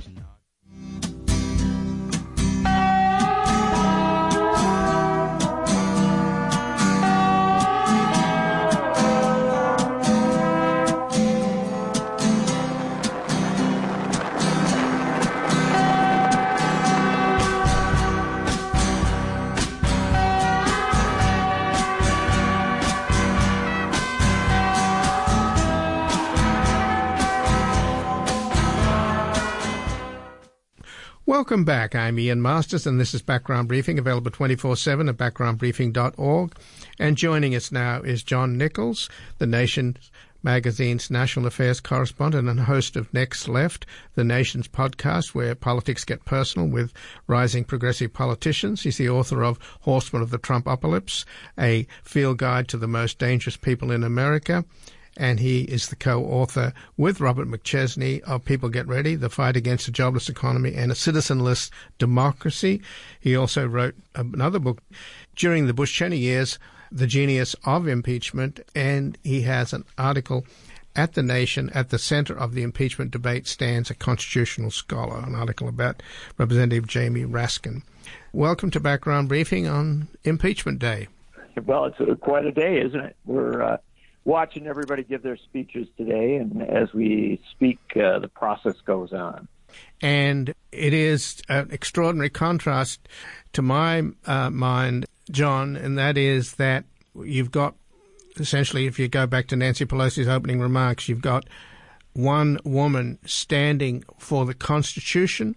[SPEAKER 4] Welcome back. I'm Ian Masters, and this is Background Briefing, available twenty-four seven at background briefing dot org. And joining us now is John Nichols, the Nation magazine's national affairs correspondent and host of Next Left, the Nation's podcast where politics get personal with rising progressive politicians. He's the author of Horsemen of the Trumpocalypse, a field guide to the most dangerous people in America. And he is the co-author with Robert McChesney of People Get Ready, The Fight Against a Jobless Economy and a Citizenless Democracy. He also wrote another book during the Bush-Cheney years, The Genius of Impeachment, and he has an article at The Nation. At the center of the impeachment debate stands a constitutional scholar, an article about Representative Jamie Raskin. Welcome to Background Briefing on Impeachment Day.
[SPEAKER 9] Well, it's a, quite a day, isn't it? We're uh, watching everybody give their speeches today, and as we speak, uh, the process goes on.
[SPEAKER 4] And it is an extraordinary contrast to my uh, mind, John, and that is that you've got, essentially, if you go back to Nancy Pelosi's opening remarks, you've got one woman standing for the Constitution,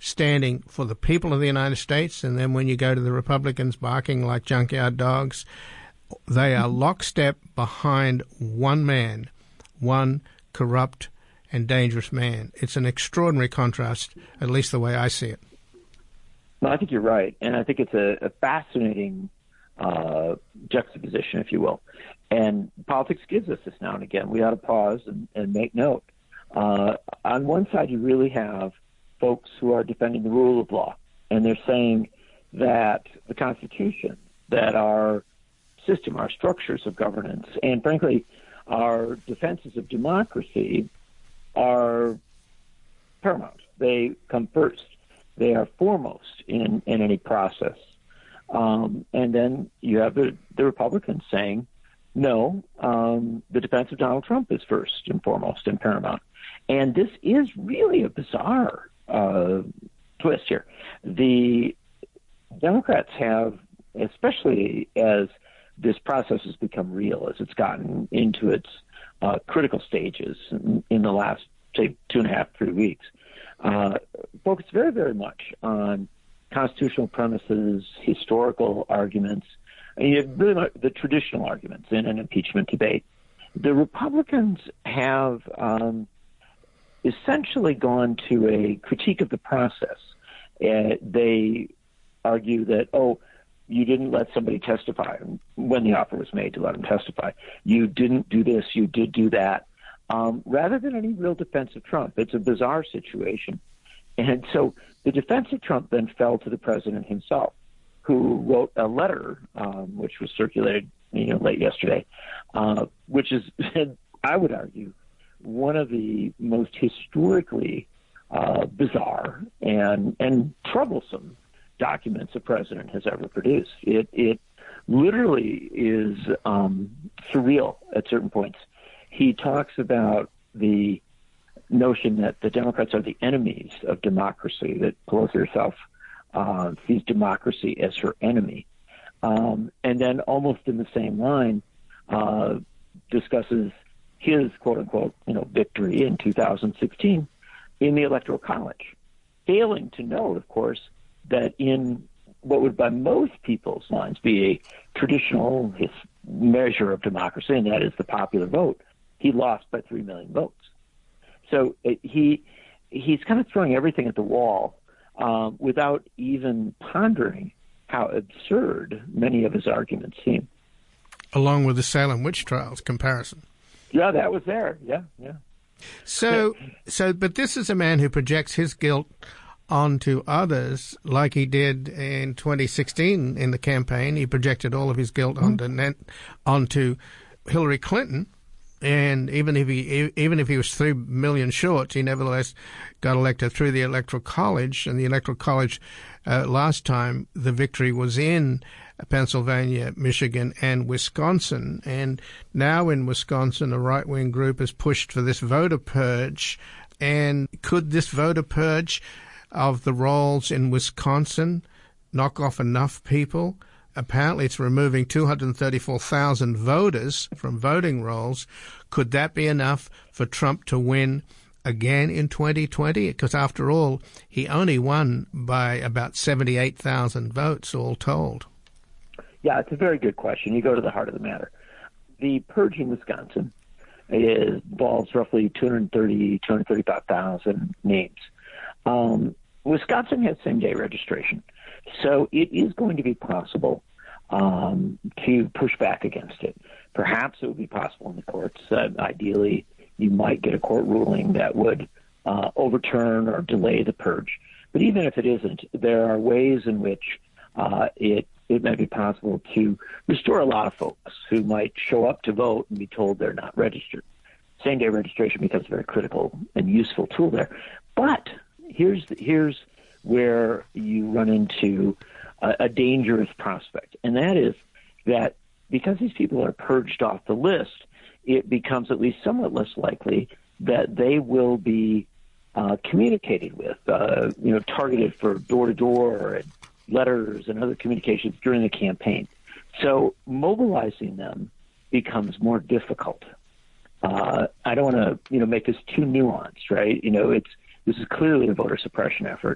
[SPEAKER 4] standing for the people of the United States, and then when you go to the Republicans barking like junkyard dogs, they are lockstep behind one man, one corrupt and dangerous man. It's an extraordinary contrast, at least the way I see it.
[SPEAKER 9] Well, I think you're right, and I think it's a, a fascinating uh, juxtaposition, if you will. And politics gives us this now and again. We ought to pause and, and make note. Uh, on one side, you really have folks who are defending the rule of law, and they're saying that the Constitution, that our system, our structures of governance, and frankly, our defenses of democracy are paramount. They come first. They are foremost in, in any process. Um, and then you have the, the Republicans saying, no, um, the defense of Donald Trump is first and foremost and paramount. And this is really a bizarre uh, twist here. The Democrats have, especially as this process has become real, as it's gotten into its uh, critical stages in, in the last, say, two and a half, three weeks, uh, focused very, very much on constitutional premises, historical arguments, and you have really the traditional arguments in an impeachment debate. The Republicans have um, essentially gone to a critique of the process. Uh, they argue that, oh, you didn't let somebody testify when the offer was made to let them testify. You didn't do this, you did do that. Um, rather than any real defense of Trump, it's a bizarre situation. And so the defense of Trump then fell to the president himself, who wrote a letter, um, which was circulated, you know, late yesterday, uh, which is, I would argue, one of the most historically uh, bizarre and and troublesome documents a president has ever produced. It it literally is um, surreal at certain points. He talks about the notion that the Democrats are the enemies of democracy, that Pelosi herself uh, sees democracy as her enemy. Um, and then almost in the same line, uh, discusses his quote-unquote, you know, victory in two thousand sixteen in the Electoral College, failing to note, of course, that in what would by most people's minds be a traditional his measure of democracy, and that is the popular vote, he lost by three million votes. So it, he he's kind of throwing everything at the wall um, without even pondering how absurd many of his arguments seem.
[SPEAKER 4] Along with the Salem witch trials comparison.
[SPEAKER 9] Yeah, that was there. Yeah, yeah.
[SPEAKER 4] So, so, but this is a man who projects his guilt onto others, like he did in twenty sixteen in the campaign. He projected all of his guilt mm-hmm. onto onto Hillary Clinton, and even if he even if he was three million short, he nevertheless got elected through the Electoral College. And the Electoral College uh, last time, the victory was in Pennsylvania, Michigan, and Wisconsin. And now in Wisconsin, a right-wing group has pushed for this voter purge. And could this voter purge of the rolls in Wisconsin knock off enough people? Apparently it's removing two hundred thirty-four thousand voters from voting rolls. Could that be enough for Trump to win again in twenty twenty? Because after all, he only won by about seventy-eight thousand votes all told.
[SPEAKER 9] Yeah, it's a very good question. You go to the heart of the matter. The purge in Wisconsin is, involves roughly two hundred thirty, two hundred thirty-five thousand names. Um, Wisconsin has same-day registration, so it is going to be possible um, to push back against it. Perhaps it would be possible in the courts. Uh, ideally, you might get a court ruling that would uh, overturn or delay the purge. But even if it isn't, there are ways in which uh, it it may be possible to restore a lot of folks who might show up to vote and be told they're not registered. Same-day registration becomes a very critical and useful tool there. But here's here's where you run into a, a dangerous prospect, and that is that because these people are purged off the list, it becomes at least somewhat less likely that they will be uh, communicated with, uh, you know, targeted for door-to-door and letters and other communications during the campaign. So mobilizing them becomes more difficult. Uh, I don't want to, you know, make this too nuanced, right? You know, it's this is clearly a voter suppression effort,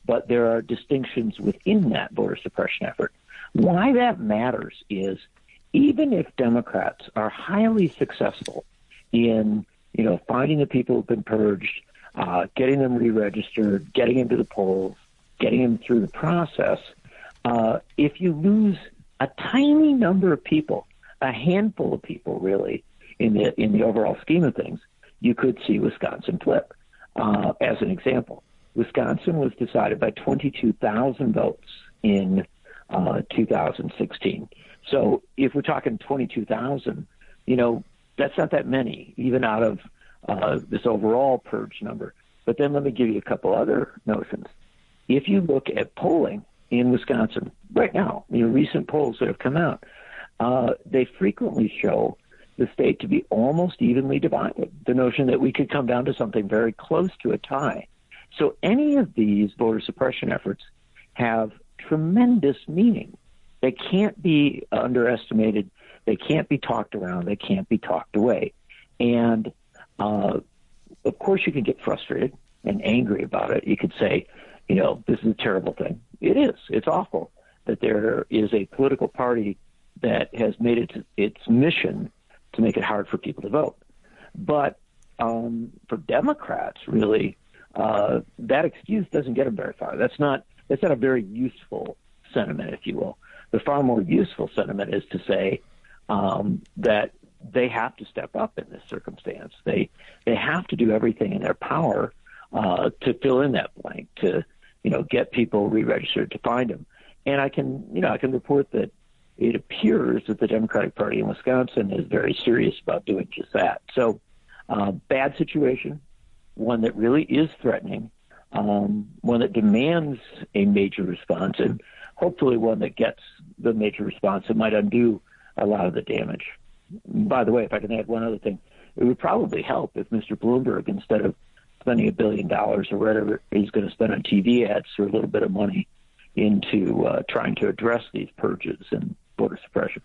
[SPEAKER 9] but there are distinctions within that voter suppression effort. Why that matters is even if Democrats are highly successful in, you know, finding the people who've been purged, uh, getting them re-registered, getting into the polls, getting them through the process, uh, if you lose a tiny number of people, a handful of people really, in the in the overall scheme of things, you could see Wisconsin flip. Uh, as an example, Wisconsin was decided by twenty-two thousand votes in uh, two thousand sixteen. So if we're talking twenty-two thousand, you know, that's not that many, even out of uh, this overall purge number. But then let me give you a couple other notions. If you look at polling in Wisconsin right now, you know, recent polls that have come out, uh, they frequently show the state to be almost evenly divided. The notion that we could come down to something very close to a tie. So any of these voter suppression efforts have tremendous meaning. They can't be underestimated. They can't be talked around. They can't be talked away. And uh, of course, you can get frustrated and angry about it. You could say, you know, this is a terrible thing. It is. It's awful that there is a political party that has made it its mission to make it hard for people to vote. But um, for Democrats, really, uh, that excuse doesn't get them very far. That's not that's not a very useful sentiment, if you will. The far more useful sentiment is to say um, that they have to step up in this circumstance. They they have to do everything in their power uh, to fill in that blank, to you know get people re-registered, to find them. And I can you know I can report that it appears that the Democratic Party in Wisconsin is very serious about doing just that. So, uh, bad situation, one that really is threatening, um, one that demands a major response, and hopefully one that gets the major response that might undo a lot of the damage. By the way, if I can add one other thing, it would probably help if Mister Bloomberg, instead of spending a billion dollars or whatever he's going to spend on T V ads, threw a little bit of money into uh, trying to address these purges and voter suppression.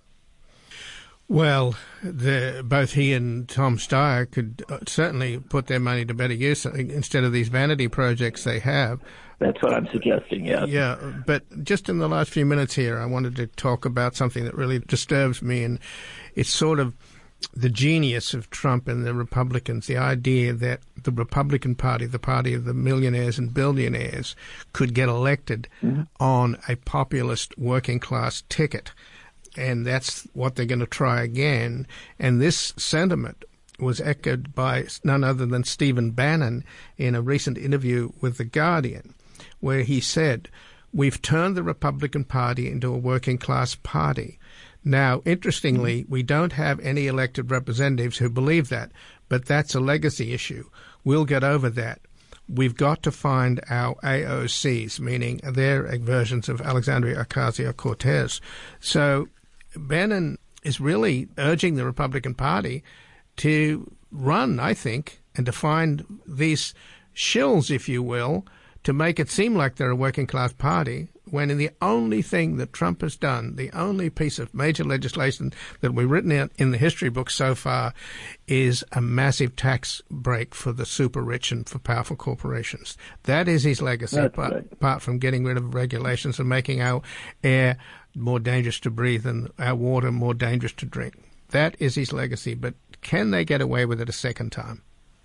[SPEAKER 4] Well, the, both he and Tom Steyer could certainly put their money to better use instead of these vanity projects they have.
[SPEAKER 9] That's what I'm suggesting, yeah.
[SPEAKER 4] Yeah, but just in the last few minutes here, I wanted to talk about something that really disturbs me, and it's sort of the genius of Trump and the Republicans, the idea that the Republican Party, the party of the millionaires and billionaires, could get elected mm-hmm. on a populist working class ticket. And that's what they're going to try again. And this sentiment was echoed by none other than Stephen Bannon in a recent interview with The Guardian, where he said, "We've turned the Republican Party into a working class party." Now, interestingly, we don't have any elected representatives who believe that, but that's a legacy issue. We'll get over that. We've got to find our A O Cs, meaning their versions of Alexandria Ocasio-Cortez. So Bannon is really urging the Republican Party to run, I think, and to find these shills, if you will, to make it seem like they're a working-class party, when in the only thing that Trump has done, the only piece of major legislation that we've written in, in the history books so far, is a massive tax break for the super rich and for powerful corporations. That is his legacy, apart, right. apart from getting rid of regulations and making our air more dangerous to breathe and our water more dangerous to drink. That is his legacy, but can they get away with it a second time?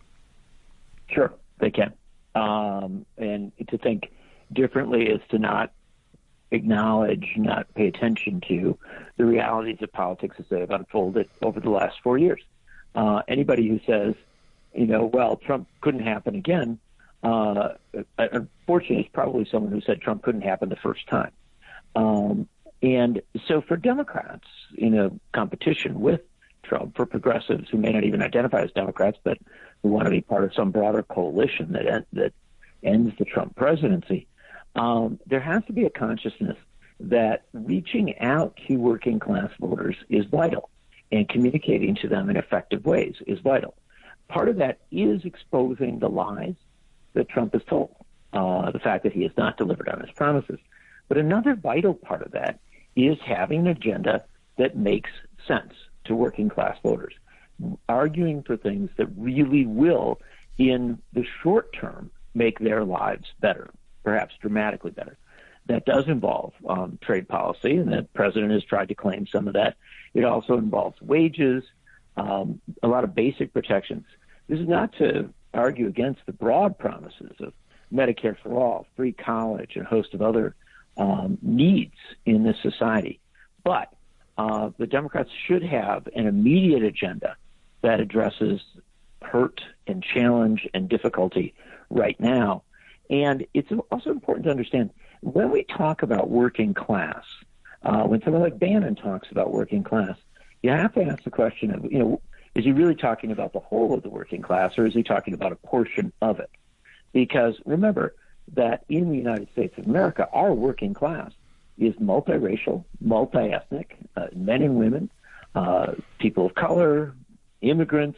[SPEAKER 9] Sure, they can. Um, and to think differently is to not acknowledge, not pay attention to the realities of politics as they have unfolded over the last four years. Uh, anybody who says, you know, well, Trump couldn't happen again, uh, unfortunately, it's probably someone who said Trump couldn't happen the first time. Um, and so for Democrats in a competition with Trump, for progressives who may not even identify as Democrats, but who want to be part of some broader coalition that en- that ends the Trump presidency, um, there has to be a consciousness that reaching out to working class voters is vital, and communicating to them in effective ways is vital. Part of that is exposing the lies that Trump has told, uh, the fact that he has not delivered on his promises. But another vital part of that is having an agenda that makes sense to working class voters, arguing for things that really will, in the short term, make their lives better. perhaps dramatically better. That does involve um, trade policy, and the president has tried to claim some of that. It also involves wages, um, a lot of basic protections. This is not to argue against the broad promises of Medicare for all, free college, and a host of other um, needs in this society. But uh, the Democrats should have an immediate agenda that addresses hurt and challenge and difficulty right now. And it's also important to understand, when we talk about working class, uh, when someone like Bannon talks about working class, you have to ask the question of, you know, is he really talking about the whole of the working class, or is he talking about a portion of it? Because remember that in the United States of America, our working class is multiracial, multi-ethnic, uh, men and women, uh, people of color, immigrants.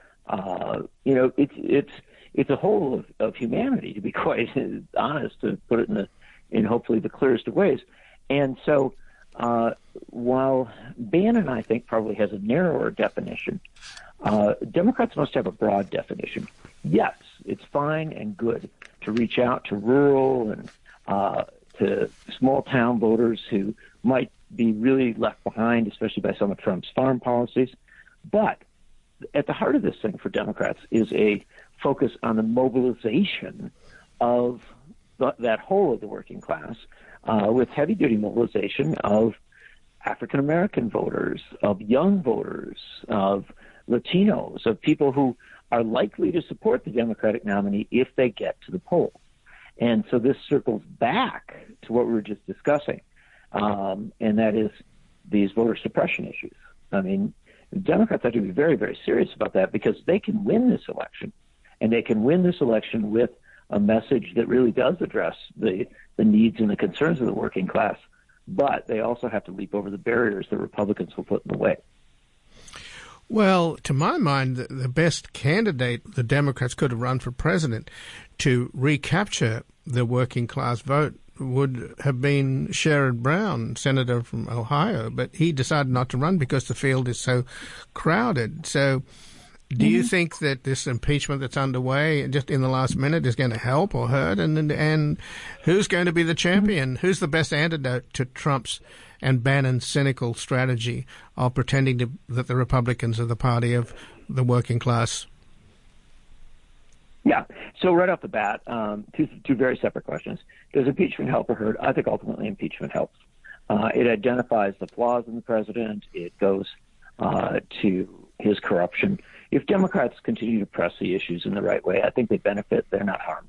[SPEAKER 9] Uh, you know, it's it's it's a whole of, of humanity, to be quite honest, to put it in the in hopefully the clearest of ways. And so, uh, while Bannon, I think, probably has a narrower definition, uh, Democrats must have a broad definition. Yes, it's fine and good to reach out to rural and uh, to small town voters who might be really left behind, especially by some of Trump's farm policies. But at the heart of this thing for Democrats is a focus on the mobilization of the, that whole of the working class, uh, with heavy-duty mobilization of African-American voters, of young voters, of Latinos, of people who are likely to support the Democratic nominee if they get to the polls. And so this circles back to what we were just discussing, um, and that is these voter suppression issues. I mean, the Democrats have to be very, very serious about that, because they can win this election, and they can win this election with a message that really does address the, the needs and the concerns of the working class. But they also have to leap over the barriers that Republicans will put in the way.
[SPEAKER 4] Well, to my mind, the, the best candidate the Democrats could have run for president to recapture the working class vote would have been Sherrod Brown, senator from Ohio, but he decided not to run because the field is so crowded. So do you think that this impeachment that's underway just in the last minute is going to help or hurt? And and, and who's going to be the champion? Who's the best antidote to Trump's and Bannon's cynical strategy of pretending to, that the Republicans are the party of the working class?
[SPEAKER 9] Yeah. So right off the bat, um, two, two very separate questions. Does impeachment help or hurt? I think ultimately impeachment helps. Uh, it identifies the flaws in the president. It goes uh, to his corruption. If Democrats continue to press the issues in the right way, I think they benefit. They're not harmed.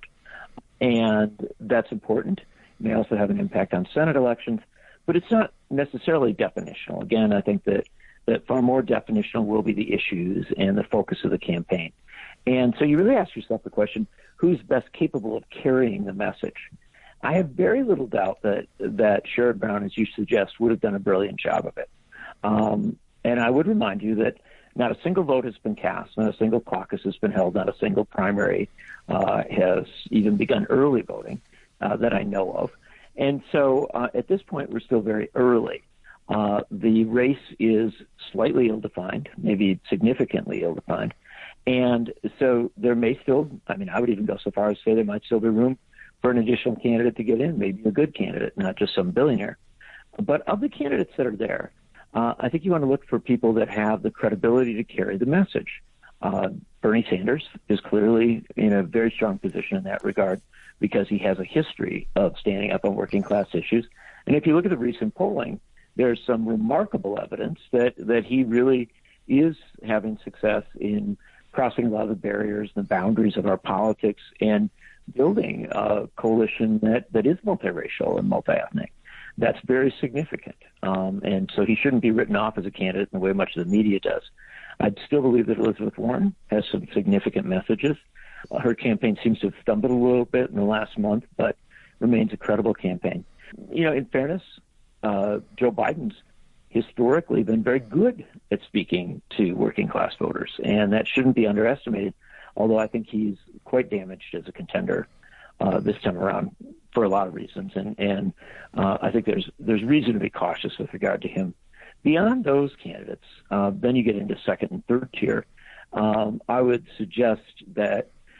[SPEAKER 9] And that's important. It may also have an impact on Senate elections, but it's not necessarily definitional. Again, I think that, that far more definitional will be the issues and the focus of the campaign. And so you really ask yourself the question, who's best capable of carrying the message? I have very little doubt that, that Sherrod Brown, as you suggest, would have done a brilliant job of it. Um, and I would remind you that not a single vote has been cast, not a single caucus has been held, not a single primary uh, has even begun early voting uh, that I know of. And so uh, at this point, we're still very early. Uh, the race is slightly ill-defined, maybe significantly ill-defined. And so there may still, I mean, I would even go so far as to say there might still be room for an additional candidate to get in, maybe a good candidate, not just some billionaire. But of the candidates that are there, uh, I think you want to look for people that have the credibility to carry the message. Uh, Bernie Sanders is clearly in a very strong position in that regard because he has a history of standing up on working class issues. And if you look at the recent polling, there's some remarkable evidence that, that he really is having success in crossing a lot of the barriers, the boundaries of our politics, and building a coalition that, that is multiracial and multi-ethnic. That's very significant. Um, and so he shouldn't be written off as a candidate in the way much of the media does. I still believe that Elizabeth Warren has some significant messages. Uh, her campaign seems to have stumbled a little bit in the last month, but remains a credible campaign. You know, in fairness, uh, Joe Biden's historically been very good at speaking to working class voters, and that shouldn't be underestimated, although I think he's quite damaged as a contender uh, this time around for a lot of reasons, and, and uh, I think there's there's reason to be cautious with regard to him. Beyond those candidates, uh, then you get into second and third tier. Um, I would suggest that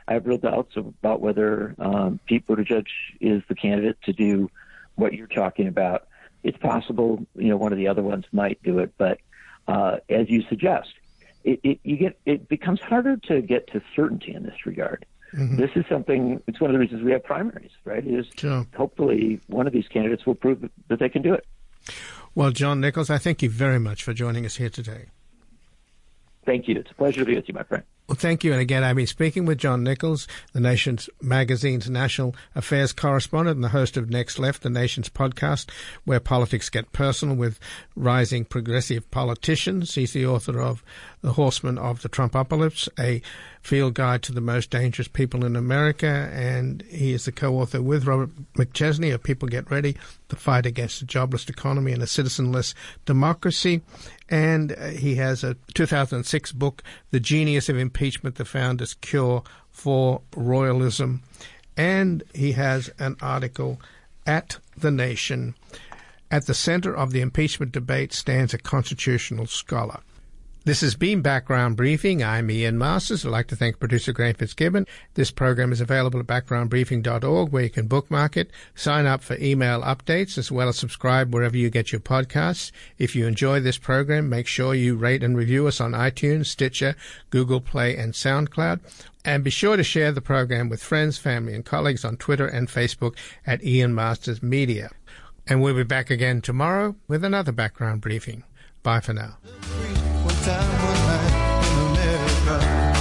[SPEAKER 9] I have real doubts about whether um, Pete Buttigieg is the candidate to do what you're talking about. It's possible, you know, one of the other ones might do it, but uh, as you suggest, it, it, you get it becomes harder to get to certainty in this regard. Mm-hmm. This is something. It's one of the reasons we have primaries, right? Is
[SPEAKER 4] sure.
[SPEAKER 9] Hopefully one of these candidates will prove that they can do it.
[SPEAKER 4] Well, John Nichols, I thank you very much for joining us here today.
[SPEAKER 9] Thank you. It's a pleasure to be with you, my friend.
[SPEAKER 4] Well, thank you. And again, I've been speaking with John Nichols, the Nation's magazine's national affairs correspondent and the host of Next Left, the Nation's podcast, where politics get personal with rising progressive politicians. He's the author of The Horsemen of the Trumpocalypse, a field guide to the most dangerous people in America. And he is the co-author with Robert McChesney of People Get Ready, The Fight Against a Jobless Economy and a Citizenless Democracy. And uh, he has a two thousand six book, The Genius of Impeachment, the Founder's Cure for Royalism. And he has an article at The Nation. At the center of the impeachment debate stands a constitutional scholar. This has been Background Briefing. I'm Ian Masters. I'd like to thank producer Graham Fitzgibbon. This program is available at background briefing dot org, where you can bookmark it, sign up for email updates, as well as subscribe wherever you get your podcasts. If you enjoy this program, make sure you rate and review us on iTunes, Stitcher, Google Play, and SoundCloud. And be sure to share the program with friends, family, and colleagues on Twitter and Facebook at Ian Masters Media. And we'll be back again tomorrow with another Background Briefing. Bye for now.
[SPEAKER 7] Time one night in America,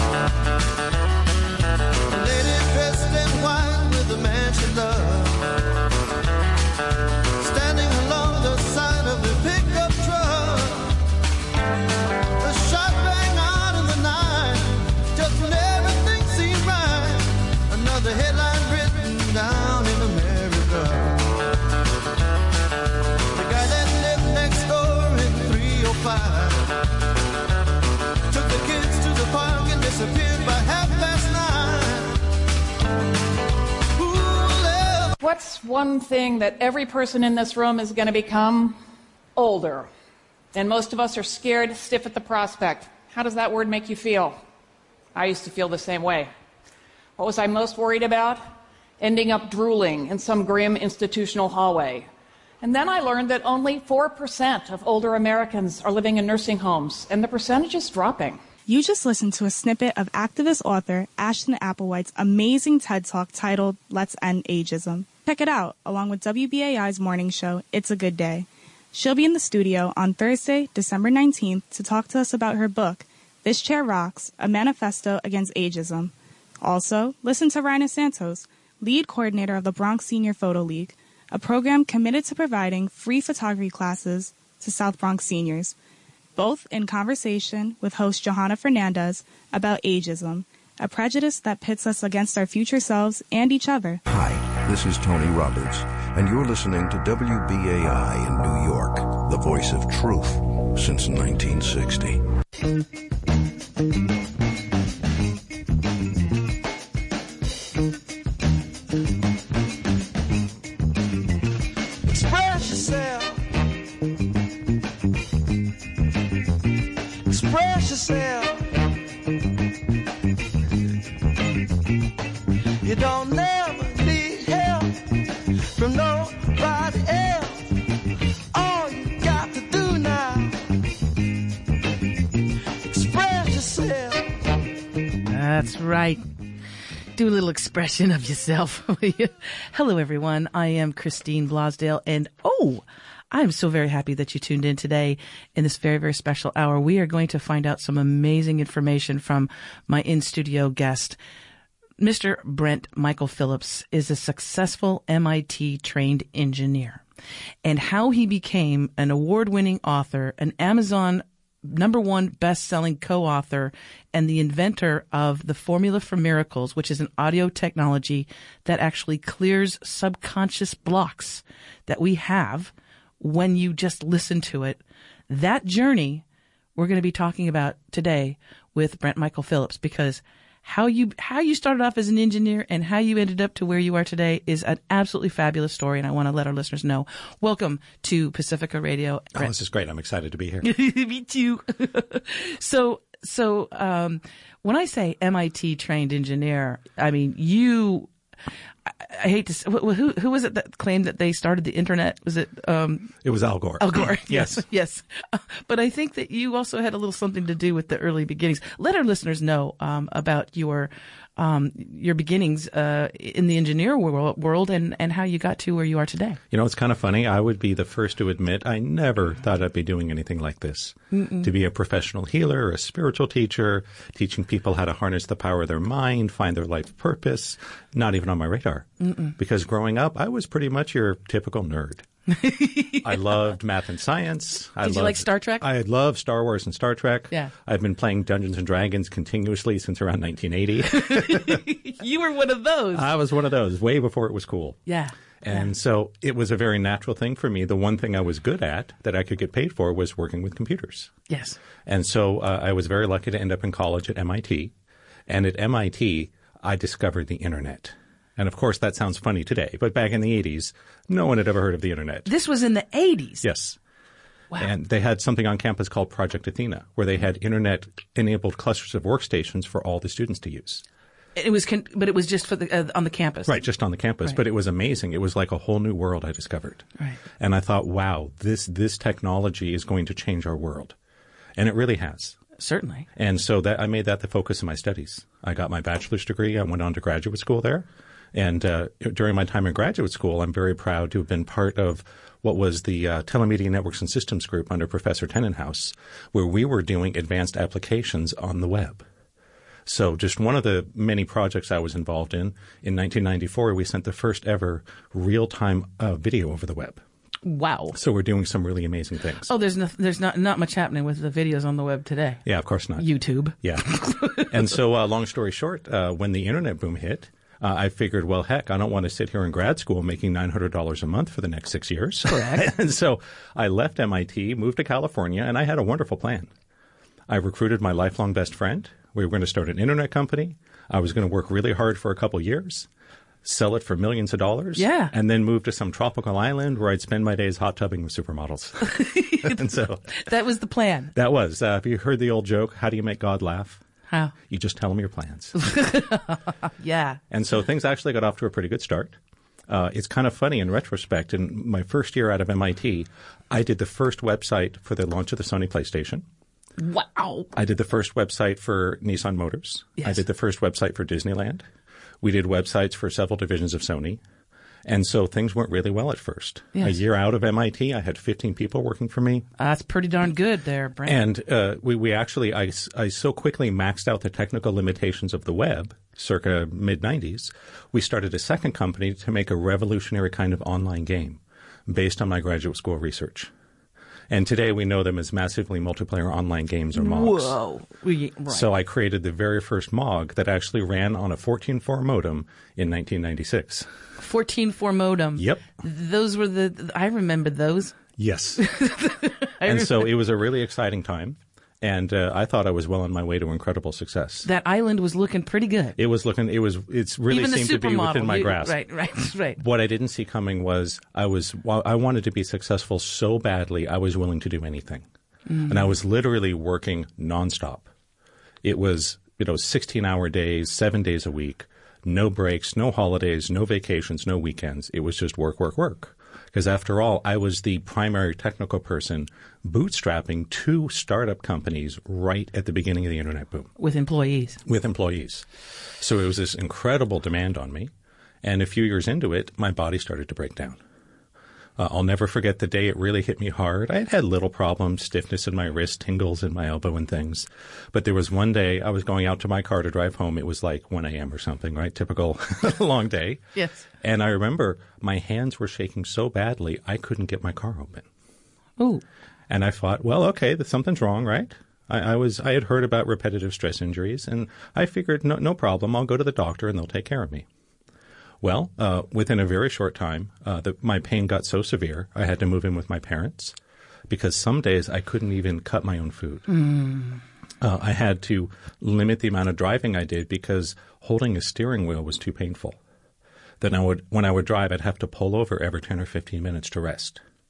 [SPEAKER 7] a lady dressed in white with a man she loved, standing along the side of the pickup truck. A shot rang out in the night, just when everything seemed right. Another headline written down in America. The guy that lived next door in three oh five disappeared by half past nine.
[SPEAKER 10] What's one thing that every person in this room is going to become? Older. And most of us are scared stiff at the prospect. How does that word make you feel? I used to feel the same way. What was I most worried about? Ending up drooling in some grim institutional hallway. And then I learned that only four percent of older Americans are living in nursing homes, and the percentage is dropping.
[SPEAKER 11] You just listened to a snippet of activist author Ashton Applewhite's amazing TED Talk titled Let's End Ageism. Check it out, along with W B A I's morning show, It's a Good Day. She'll be in the studio on Thursday, December nineteenth, to talk to us about her book, This Chair Rocks, A Manifesto Against Ageism. Also, listen to Raina Santos, lead coordinator of the Bronx Senior Photo League, a program committed to providing free photography classes to South Bronx seniors, both in conversation with host Johanna Fernandez about ageism, a prejudice that pits us against our future selves and each other.
[SPEAKER 12] Hi, this is Tony Roberts, and you're listening to W B A I in New York, the voice of truth since nineteen sixty.
[SPEAKER 7] Express yourself. Express yourself. You don't never need help from nobody else. All you got to do now, express yourself.
[SPEAKER 13] That's right. Do a little expression of yourself. Hello, everyone. I am Christine Blosdale, and oh, I'm so very happy that you tuned in today in this very, very special hour. We are going to find out some amazing information from my in-studio guest. Mister Brent Michael Phillips is a successful M I T-trained engineer. And how he became an award-winning author, an Amazon number one best-selling co-author, and the inventor of the Formula for Miracles, which is an audio technology that actually clears subconscious blocks that we have when you just listen to it. That journey we're going to be talking about today with Brent Michael Phillips, because how you how you started off as an engineer and how you ended up to where you are today is an absolutely fabulous story, and I want to let our listeners know. Welcome to Pacifica Radio.
[SPEAKER 14] Oh, this is great. I'm excited to be here.
[SPEAKER 13] Me too. So so um, when I say M I T trained engineer, I mean you. I, I hate to. Say, who who was it that claimed that they started the internet? Was it? Um,
[SPEAKER 14] it was Al Gore.
[SPEAKER 13] Al Gore.
[SPEAKER 14] Yes,
[SPEAKER 13] yes. yes. Uh, but I think that you also had a little something to do with the early beginnings. Let our listeners know um, about your um, your beginnings uh, in the engineer world, world and, and how you got to where you are today.
[SPEAKER 14] You know, it's kind of funny. I would be the first to admit I never thought I'd be doing anything like this. Mm-mm. To be a professional healer, a spiritual teacher, teaching people how to harness the power of their mind, find their life purpose, not even on my radar. Mm-mm. Because growing up, I was pretty much your typical nerd. I loved math and science.
[SPEAKER 13] Did
[SPEAKER 14] I
[SPEAKER 13] you
[SPEAKER 14] loved,
[SPEAKER 13] like Star Trek?
[SPEAKER 14] I loved Star Wars and Star Trek.
[SPEAKER 13] Yeah.
[SPEAKER 14] I've been playing Dungeons and Dragons continuously since around nineteen eighty.
[SPEAKER 13] You were one of those.
[SPEAKER 14] I was one of those, way before it was cool.
[SPEAKER 13] Yeah.
[SPEAKER 14] And
[SPEAKER 13] yeah.
[SPEAKER 14] so it was a very natural thing for me. The one thing I was good at that I could get paid for was working with computers.
[SPEAKER 13] Yes.
[SPEAKER 14] And so uh, I was very lucky to end up in college at M I T. And at M I T, I discovered the Internet. And of course, that sounds funny today, but back in the eighties, no one had ever heard of the Internet.
[SPEAKER 13] This was in the eighties?
[SPEAKER 14] Yes.
[SPEAKER 13] Wow.
[SPEAKER 14] And they had something on campus called Project Athena, where they had Internet-enabled clusters of workstations for all the students to use.
[SPEAKER 13] It was, con- but it was just for the uh, on the campus,
[SPEAKER 14] right? Just on the campus,
[SPEAKER 13] right.
[SPEAKER 14] But it was amazing. It was like a whole new world I discovered,
[SPEAKER 13] right?
[SPEAKER 14] And I thought, wow, this this technology is going to change our world, and it really has.
[SPEAKER 13] Certainly.
[SPEAKER 14] And so that I made that the focus of my studies. I got my bachelor's degree. I went on to graduate school there, and uh, during my time in graduate school, I'm very proud to have been part of what was the uh, Telemedia Networks and Systems Group under Professor Tennenhouse, where we were doing advanced applications on the web. So just one of the many projects I was involved in, in nineteen ninety-four, we sent the first ever real-time uh, video over the web.
[SPEAKER 13] Wow.
[SPEAKER 14] So we're doing some really amazing things.
[SPEAKER 13] Oh, there's no, there's not, not much happening with the videos on the web today.
[SPEAKER 14] Yeah, of course not.
[SPEAKER 13] YouTube.
[SPEAKER 14] Yeah. And so uh, long story short, uh, when the internet boom hit, uh, I figured, well, heck, I don't want to sit here in grad school making nine hundred dollars a month for the next six years.
[SPEAKER 13] Correct.
[SPEAKER 14] And so I left M I T, moved to California, and I had a wonderful plan. I recruited my lifelong best friend. We were going to start an internet company. I was going to work really hard for a couple years, sell it for millions of dollars,
[SPEAKER 13] yeah,
[SPEAKER 14] and then move to some tropical island where I'd spend my days hot tubbing with supermodels. And so
[SPEAKER 13] that was the plan.
[SPEAKER 14] That was. Uh, have you heard the old joke, how do you make God laugh?
[SPEAKER 13] How?
[SPEAKER 14] You just tell him your plans.
[SPEAKER 13] Yeah.
[SPEAKER 14] And so things actually got off to a pretty good start. Uh, it's kind of funny in retrospect. In my first year out of M I T, I did the first website for the launch of the Sony PlayStation.
[SPEAKER 13] Wow.
[SPEAKER 14] I did the first website for Nissan Motors.
[SPEAKER 13] Yes.
[SPEAKER 14] I did the first website for Disneyland. We did websites for several divisions of Sony. And so things went really well at first.
[SPEAKER 13] Yes.
[SPEAKER 14] A year out of M I T, I had fifteen people working for me.
[SPEAKER 13] Uh, that's pretty darn good there, Brent.
[SPEAKER 14] And uh, we, we actually, I, I so quickly maxed out the technical limitations of the web, circa mid nineties, we started a second company to make a revolutionary kind of online game based on my graduate school research. And today we know them as massively multiplayer online games or M O Gs.
[SPEAKER 13] Whoa. We, right.
[SPEAKER 14] So I created the very first M O G that actually ran on a fourteen four modem in nineteen ninety-six.
[SPEAKER 13] fourteen four modem.
[SPEAKER 14] Yep.
[SPEAKER 13] Those were the, I remember those.
[SPEAKER 14] Yes. And so it was a really exciting time. And uh, I thought I was well on my way to incredible success.
[SPEAKER 13] That island was looking pretty good.
[SPEAKER 14] It was looking, it was, it's really
[SPEAKER 13] Even
[SPEAKER 14] seemed to be within my
[SPEAKER 13] you,
[SPEAKER 14] grasp.
[SPEAKER 13] Right, right, right.
[SPEAKER 14] What I didn't see coming was I was, I wanted to be successful so badly, I was willing to do anything. Mm. And I was literally working nonstop. It was, you know, sixteen hour days, seven days a week, no breaks, no holidays, no vacations, no weekends. It was just work, work, work. Because after all, I was the primary technical person bootstrapping two startup companies right at the beginning of the internet boom.
[SPEAKER 13] With employees.
[SPEAKER 14] With employees. So it was this incredible demand on me. And a few years into it, my body started to break down. Uh, I'll never forget the day it really hit me hard. I had had little problems, stiffness in my wrist, tingles in my elbow and things. But there was one day I was going out to my car to drive home. It was like one a.m. or something, right? Typical long day.
[SPEAKER 13] Yes.
[SPEAKER 14] And I remember my hands were shaking so badly I couldn't get my car open.
[SPEAKER 13] Ooh.
[SPEAKER 14] And I thought, well, okay, something's wrong, right? I, I was I had heard about repetitive stress injuries, and I figured, no, no problem. I'll go to the doctor and they'll take care of me. Well, uh, within a very short time, uh, the, my pain got so severe, I had to move in with my parents because some days I couldn't even cut my own food.
[SPEAKER 13] Mm.
[SPEAKER 14] Uh, I had to limit the amount of driving I did because holding a steering wheel was too painful. Then I would, when I would drive, I'd have to pull over every ten or fifteen minutes to rest.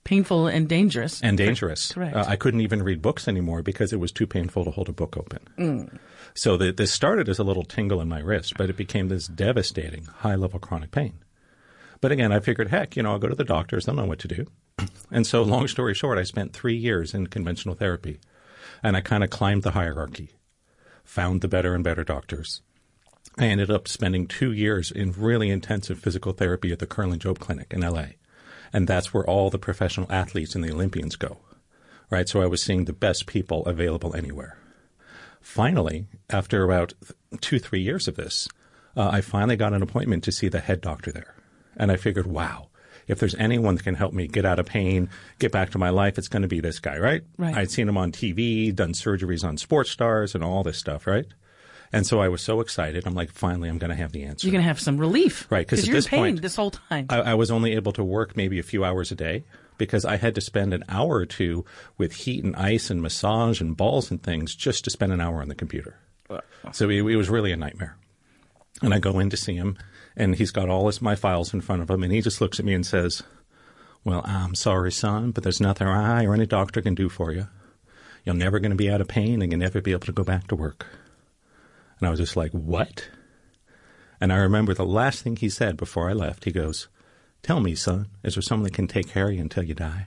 [SPEAKER 13] painful and dangerous.
[SPEAKER 14] And dangerous.
[SPEAKER 13] Correct.
[SPEAKER 14] Uh, I couldn't even read books anymore because it was too painful to hold a book open.
[SPEAKER 13] Mm.
[SPEAKER 14] So the, this started as a little tingle in my wrist, but it became this devastating high-level chronic pain. But again, I figured, heck, you know, I'll go to the doctors. They'll know what to do. And so long story short, I spent three years in conventional therapy. And I kind of climbed the hierarchy, found the better and better doctors. I ended up spending two years in really intensive physical therapy at the Kerlan Jobe Clinic in L A. And that's where all the professional athletes and the Olympians go, right? So I was seeing the best people available anywhere. Finally, after about two, three years of this, uh, I finally got an appointment to see the head doctor there. And I figured, wow, if there's anyone that can help me get out of pain, get back to my life, it's going to be this guy, right?
[SPEAKER 13] Right.
[SPEAKER 14] I'd seen him on T V, done surgeries on sports stars and all this stuff, right? And so I was so excited. I'm like, finally, I'm going to have the answer.
[SPEAKER 13] You're going to have some relief.
[SPEAKER 14] Right. Because at
[SPEAKER 13] you're
[SPEAKER 14] this
[SPEAKER 13] in pain
[SPEAKER 14] point,
[SPEAKER 13] this whole time.
[SPEAKER 14] I, I was only able to work maybe a few hours a day because I had to spend an hour or two with heat and ice and massage and balls and things just to spend an hour on the computer. So it, it was really a nightmare. And I go in to see him, and he's got all his, my files in front of him, and he just looks at me and says, well, I'm sorry, son, but there's nothing I or any doctor can do for you. You're never going to be out of pain, and you'll never be able to go back to work. And I was just like, what? And I remember the last thing he said before I left, he goes, tell me, son, is there someone that can take care of you until you die?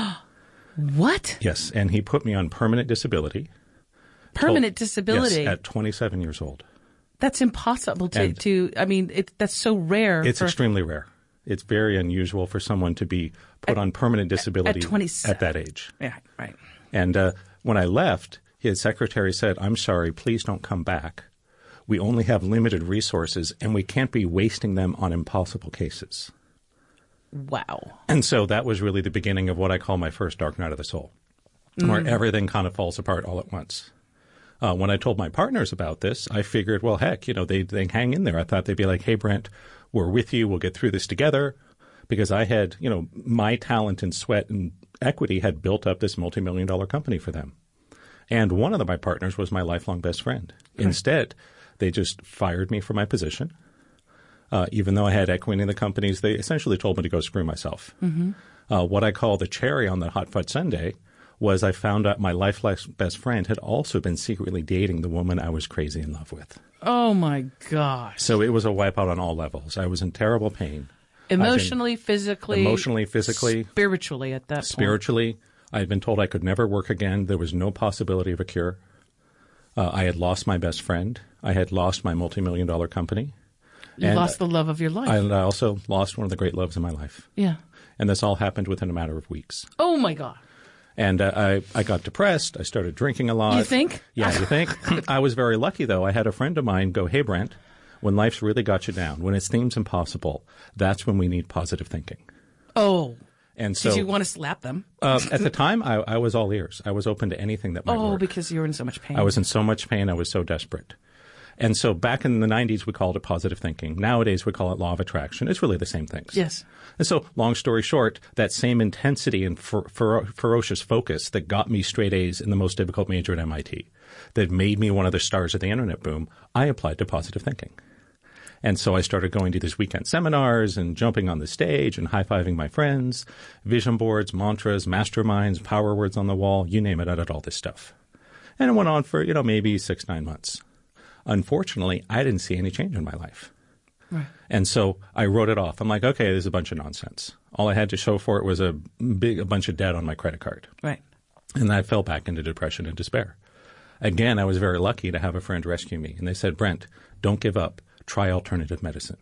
[SPEAKER 13] What?
[SPEAKER 14] Yes, and he put me on permanent disability.
[SPEAKER 13] Permanent
[SPEAKER 14] Told,
[SPEAKER 13] disability?
[SPEAKER 14] Yes, at twenty-seven years old.
[SPEAKER 13] That's impossible to, to I mean, it, that's so rare.
[SPEAKER 14] It's
[SPEAKER 13] for,
[SPEAKER 14] extremely rare. It's very unusual for someone to be put at, on permanent disability
[SPEAKER 13] at, twenty-seven.
[SPEAKER 14] At that age.
[SPEAKER 13] Yeah, right.
[SPEAKER 14] And uh, when I left, his secretary said, I'm sorry, please don't come back. We only have limited resources, and we can't be wasting them on impossible cases.
[SPEAKER 13] Wow.
[SPEAKER 14] And so that was really the beginning of what I call my first dark night of the soul, mm. where everything kind of falls apart all at once. Uh, when I told my partners about this, I figured, well, heck, you know, they they hang in there. I thought they'd be like, hey, Brent, we're with you. We'll get through this together. Because I had, you know, my talent and sweat and equity had built up this multi-million dollar company for them. And one of the, my partners was my lifelong best friend. Right. Instead, they just fired me from my position. Uh, even though I had equity in the companies, they essentially told me to go screw myself.
[SPEAKER 13] Mm-hmm.
[SPEAKER 14] Uh, what I call the cherry on the hot fudge sundae was I found out my lifelong best friend had also been secretly dating the woman I was crazy in love with.
[SPEAKER 13] Oh, my gosh.
[SPEAKER 14] So it was a wipeout on all levels. I was in terrible pain.
[SPEAKER 13] Emotionally, physically.
[SPEAKER 14] Emotionally, physically.
[SPEAKER 13] Spiritually at that point.
[SPEAKER 14] Spiritually. I had been told I could never work again. There was no possibility of a cure. Uh, I had lost my best friend. I had lost my multi-million dollar company.
[SPEAKER 13] You
[SPEAKER 14] and
[SPEAKER 13] lost the love of your life.
[SPEAKER 14] I, I also lost one of the great loves in my life.
[SPEAKER 13] Yeah.
[SPEAKER 14] And this all happened within a matter of weeks.
[SPEAKER 13] Oh, my God.
[SPEAKER 14] And uh, I, I got depressed. I started drinking a lot.
[SPEAKER 13] You think?
[SPEAKER 14] Yeah, you think? I was very lucky, though. I had a friend of mine go, hey, Brent, when life's really got you down, when it seems impossible, that's when we need positive thinking.
[SPEAKER 13] Oh.
[SPEAKER 14] And so,
[SPEAKER 13] did you want to slap them?
[SPEAKER 14] uh, at the time, I, I was all ears. I was open to anything that might
[SPEAKER 13] Oh,
[SPEAKER 14] work.
[SPEAKER 13] because you were in so much pain.
[SPEAKER 14] I was in so much pain. I was so desperate. And so back in the nineties, we called it positive thinking. Nowadays, we call it law of attraction. It's really the same things.
[SPEAKER 13] Yes.
[SPEAKER 14] And so, long story short, that same intensity and fer- fer- ferocious focus that got me straight A's in the most difficult major at M I T, that made me one of the stars of the internet boom, I applied to positive thinking. And so I started going to these weekend seminars and jumping on the stage and high-fiving my friends, vision boards, mantras, masterminds, power words on the wall, you name it, I did all this stuff. And it went on for, you know, maybe six, nine months. Unfortunately, I didn't see any change in my life.
[SPEAKER 13] Right.
[SPEAKER 14] And so I wrote it off. I'm like, okay, this is a bunch of nonsense. All I had to show for it was a big, a bunch of debt on my credit card.
[SPEAKER 13] Right.
[SPEAKER 14] And I fell back into depression and despair. Again, I was very lucky to have a friend rescue me. And they said, Brent, don't give up. Try alternative medicine.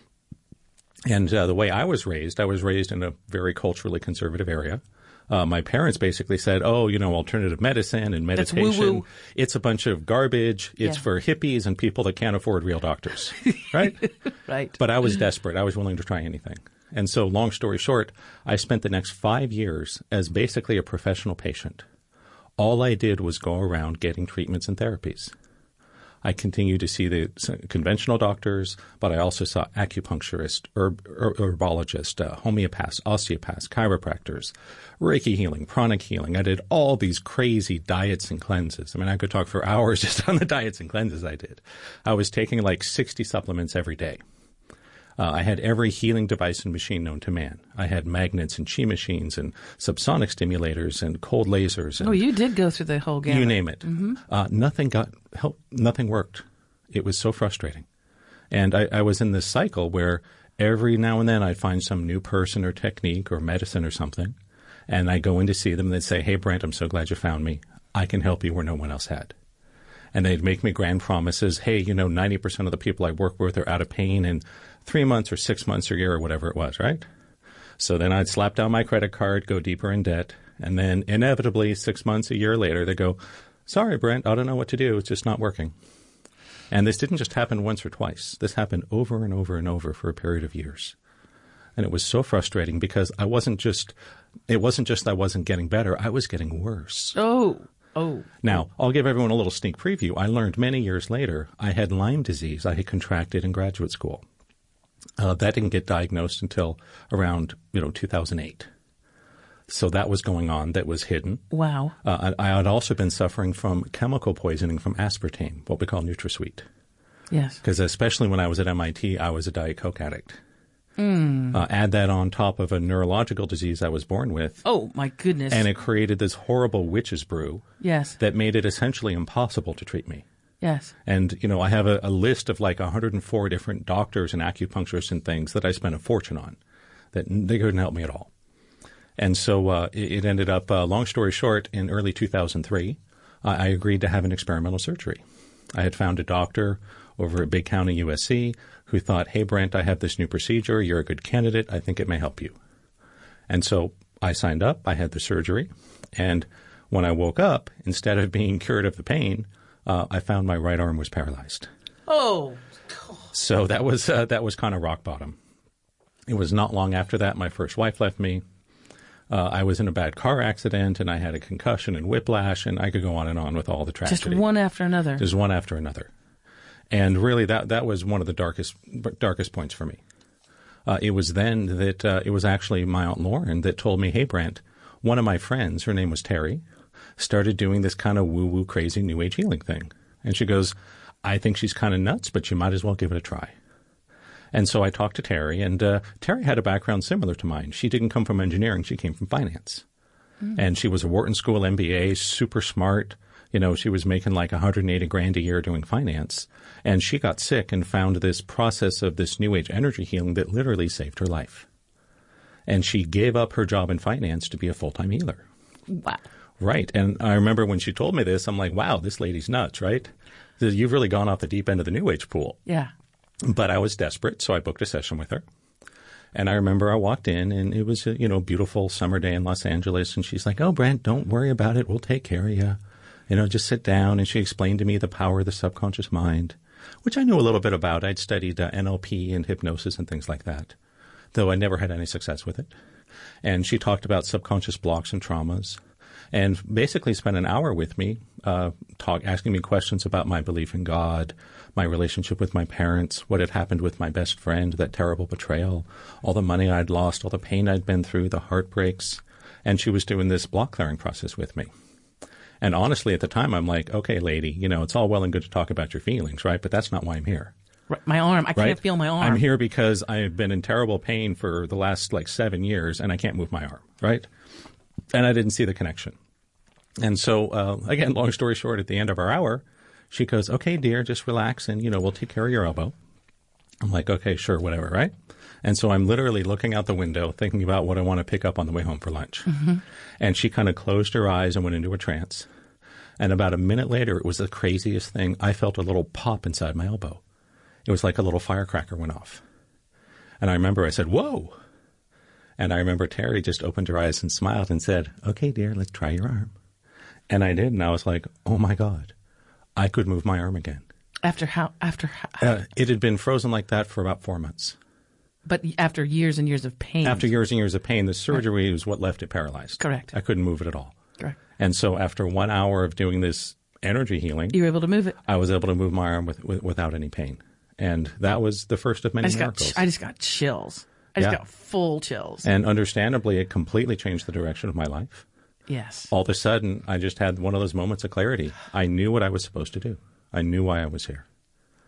[SPEAKER 14] And uh, the way I was raised, I was raised in a very culturally conservative area. Uh, my parents basically said, oh, you know, alternative medicine and meditation,
[SPEAKER 13] That's woo-woo.
[SPEAKER 14] It's a bunch of garbage. It's
[SPEAKER 13] Yeah.
[SPEAKER 14] for hippies and people that can't afford real doctors. Right?
[SPEAKER 13] Right.
[SPEAKER 14] But I was desperate. I was willing to try anything. And so, long story short, I spent the next five years as basically a professional patient. All I did was go around getting treatments and therapies. I continued to see the conventional doctors, but I also saw acupuncturists, herb, herb, herbologists, uh, homeopaths, osteopaths, chiropractors, Reiki healing, pranic healing. I did all these crazy diets and cleanses. I mean, I could talk for hours just on the diets and cleanses I did. I was taking like sixty supplements every day. Uh, I had every healing device and machine known to man. I had magnets and chi machines and subsonic stimulators and cold lasers. And
[SPEAKER 13] oh, you did go through the whole gamut.
[SPEAKER 14] You name it.
[SPEAKER 13] Mm-hmm.
[SPEAKER 14] Uh, nothing got help. Nothing worked. It was so frustrating. And I, I was in this cycle where every now and then I'd find some new person or technique or medicine or something, and I'd go in to see them and they'd say, "Hey, Brent, I'm so glad you found me. I can help you where no one else had." And they'd make me grand promises. Hey, you know, ninety percent of the people I work with are out of pain in three months or six months or a year or whatever it was, right? So then I'd slap down my credit card, go deeper in debt, and then inevitably six months, a year later, they go, "Sorry, Brent, I don't know what to do. It's just not working." And this didn't just happen once or twice. This happened over and over and over for a period of years. And it was so frustrating because I wasn't just, it wasn't just I wasn't getting better, I was getting worse.
[SPEAKER 13] Oh. Oh.
[SPEAKER 14] Now, I'll give everyone a little sneak preview. I learned many years later I had Lyme disease I had contracted in graduate school. Uh, that didn't get diagnosed until around, you know, two thousand eight. So that was going on that was hidden.
[SPEAKER 13] Wow.
[SPEAKER 14] Uh, I, I had also been suffering from chemical poisoning from aspartame, what we call NutraSweet.
[SPEAKER 13] Yes.
[SPEAKER 14] Because especially when I was at M I T, I was a Diet Coke addict.
[SPEAKER 13] Mm.
[SPEAKER 14] Uh, add that on top of a neurological disease I was born with.
[SPEAKER 13] Oh, my goodness.
[SPEAKER 14] And it created this horrible witch's brew.
[SPEAKER 13] Yes.
[SPEAKER 14] That made it essentially impossible to treat me.
[SPEAKER 13] Yes.
[SPEAKER 14] And, you know, I have a, a list of like one hundred four different doctors and acupuncturists and things that I spent a fortune on that they couldn't help me at all. And so uh, it, it ended up, uh, long story short, in early two thousand three, uh, I agreed to have an experimental surgery. I had found a doctor over at Big County, U S C, who thought, "Hey, Brent, I have this new procedure. You're a good candidate. I think it may help you." And so I signed up. I had the surgery. And when I woke up, instead of being cured of the pain, uh, I found my right arm was paralyzed.
[SPEAKER 13] Oh.
[SPEAKER 14] So that was uh, that was kind of rock bottom. It was not long after that my first wife left me. Uh, I was in a bad car accident, and I had a concussion and whiplash, and I could go on and on with all the tragedy.
[SPEAKER 13] Just one after another.
[SPEAKER 14] Just one after another. And really, that that was one of the darkest darkest points for me. Uh, it was then that uh, it was actually my Aunt Lauren that told me, "Hey, Brent, one of my friends, her name was Terry, started doing this kind of woo-woo crazy New Age healing thing." And she goes, "I think she's kind of nuts, but you might as well give it a try." And so I talked to Terry, and uh, Terry had a background similar to mine. She didn't come from engineering. She came from finance. Mm. And she was a Wharton School M B A, super smart. You know, she was making like one hundred eighty grand a year doing finance. And she got sick and found this process of this New Age energy healing that literally saved her life. And she gave up her job in finance to be a full-time healer.
[SPEAKER 13] Wow.
[SPEAKER 14] Right. And I remember when she told me this, I'm like, wow, this lady's nuts, right? You've really gone off the deep end of the New Age pool.
[SPEAKER 13] Yeah.
[SPEAKER 14] But I was desperate, so I booked a session with her. And I remember I walked in, and it was a, you know, beautiful summer day in Los Angeles. And she's like, "Oh, Brent, don't worry about it. We'll take care of you. You know, just sit down." And she explained to me the power of the subconscious mind, which I knew a little bit about. I'd studied uh, N L P and hypnosis and things like that, though I never had any success with it. And she talked about subconscious blocks and traumas, and basically spent an hour with me, uh, talk, asking me questions about my belief in God, my relationship with my parents, what had happened with my best friend, that terrible betrayal, all the money I'd lost, all the pain I'd been through, the heartbreaks. And she was doing this block clearing process with me. And honestly, at the time, I'm like, "Okay, lady, you know, it's all well and good to talk about your feelings, right? But that's not why I'm here."
[SPEAKER 13] Right, my arm. I
[SPEAKER 14] right?
[SPEAKER 13] can't feel my arm.
[SPEAKER 14] I'm here because I've been in terrible pain for the last like seven years and I can't move my arm, right? And I didn't see the connection. And so, uh, again, long story short, at the end of our hour, she goes, "Okay, dear, just relax and, you know, we'll take care of your elbow." I'm like, "Okay, sure, whatever," right? And so I'm literally looking out the window thinking about what I want to pick up on the way home for lunch.
[SPEAKER 13] Mm-hmm.
[SPEAKER 14] And she kind of closed her eyes and went into a trance. And about a minute later, it was the craziest thing. I felt a little pop inside my elbow. It was like a little firecracker went off. And I remember I said, "Whoa." And I remember Terry just opened her eyes and smiled and said, "Okay, dear, let's try your arm." And I did. And I was like, oh, my God, I could move my arm again.
[SPEAKER 13] After how? After how?
[SPEAKER 14] Uh, it had been frozen like that for about four months.
[SPEAKER 13] But after years and years of pain.
[SPEAKER 14] After years and years of pain, the surgery right. was what left it paralyzed.
[SPEAKER 13] Correct.
[SPEAKER 14] I couldn't move it at all.
[SPEAKER 13] Correct.
[SPEAKER 14] And so after one hour of doing this energy healing,
[SPEAKER 13] you were able to move it.
[SPEAKER 14] I was able to move my arm with, with, without any pain. And that was the first of many
[SPEAKER 13] I just
[SPEAKER 14] miracles.
[SPEAKER 13] Got, I just got chills. I just
[SPEAKER 14] yeah.
[SPEAKER 13] got full chills.
[SPEAKER 14] And understandably, it completely changed the direction of my life.
[SPEAKER 13] Yes.
[SPEAKER 14] All of a sudden, I just had one of those moments of clarity. I knew what I was supposed to do. I knew why I was here.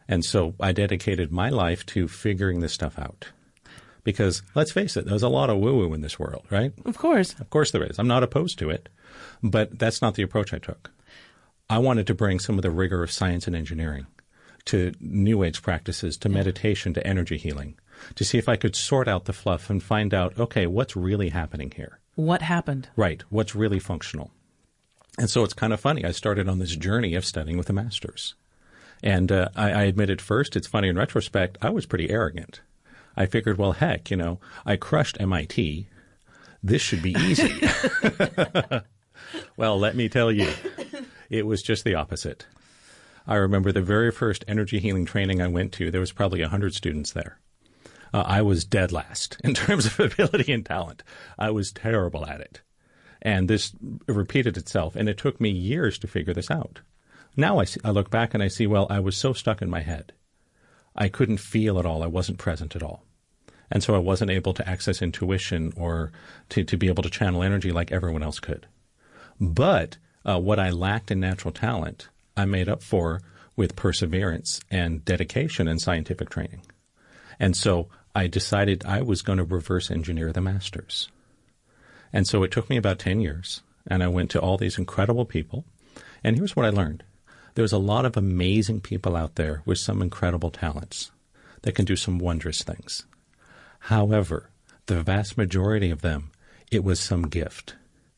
[SPEAKER 14] And so I dedicated my life to figuring this stuff out. Because let's face it, there's a lot of woo-woo in this world, right?
[SPEAKER 13] Of course.
[SPEAKER 14] Of course there is. I'm not opposed to it. But that's not the approach I took. I wanted to bring some of the rigor of science and engineering to New Age practices, to meditation, to energy healing, to see if I could sort out the fluff and find out, okay, what's really happening here?
[SPEAKER 13] What happened?
[SPEAKER 14] Right. What's really functional? And so it's kind of funny. I started on this journey of studying with the masters. And uh, I, I admit at first, it's funny in retrospect, I was pretty arrogant. I figured, well, heck, you know, I crushed M I T. This should be easy. Well, let me tell you, it was just the opposite. I remember the very first energy healing training I went to, there was probably one hundred students there. Uh, I was dead last in terms of ability and talent. I was terrible at it. And this repeated itself, and it took me years to figure this out. Now I, see, I look back and I see, well, I was so stuck in my head. I couldn't feel at all. I wasn't present at all. And so I wasn't able to access intuition or to, to be able to channel energy like everyone else could. But uh, what I lacked in natural talent, I made up for with perseverance and dedication and scientific training. And so I decided I was going to reverse engineer the masters. And so it took me about ten years, and I went to all these incredible people. And here's what I learned. There's a lot of amazing people out there with some incredible talents that can do some wondrous things. However, the vast majority of them, it was some gift.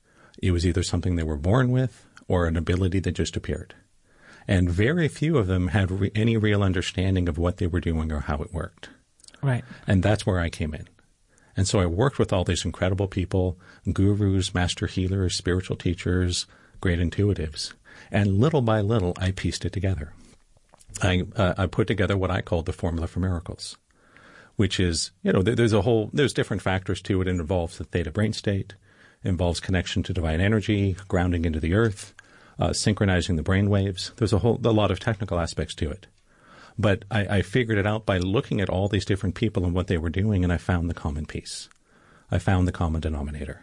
[SPEAKER 14] It was either something they were born with or an ability that just appeared. And very few of them had re- any real understanding of what they were doing or how it worked.
[SPEAKER 13] Right.
[SPEAKER 14] And that's where I came in. And so I worked with all these incredible people, gurus, master healers, spiritual teachers, great intuitives. And little by little, I pieced it together. I, uh, I put together what I called the formula for miracles, which is, you know, there's a whole, there's different factors to it. It involves the theta brain state, involves connection to divine energy, grounding into the earth, uh, synchronizing the brain waves. There's a whole, a lot of technical aspects to it. But I, I figured it out by looking at all these different people and what they were doing, and I found the common piece. I found the common denominator.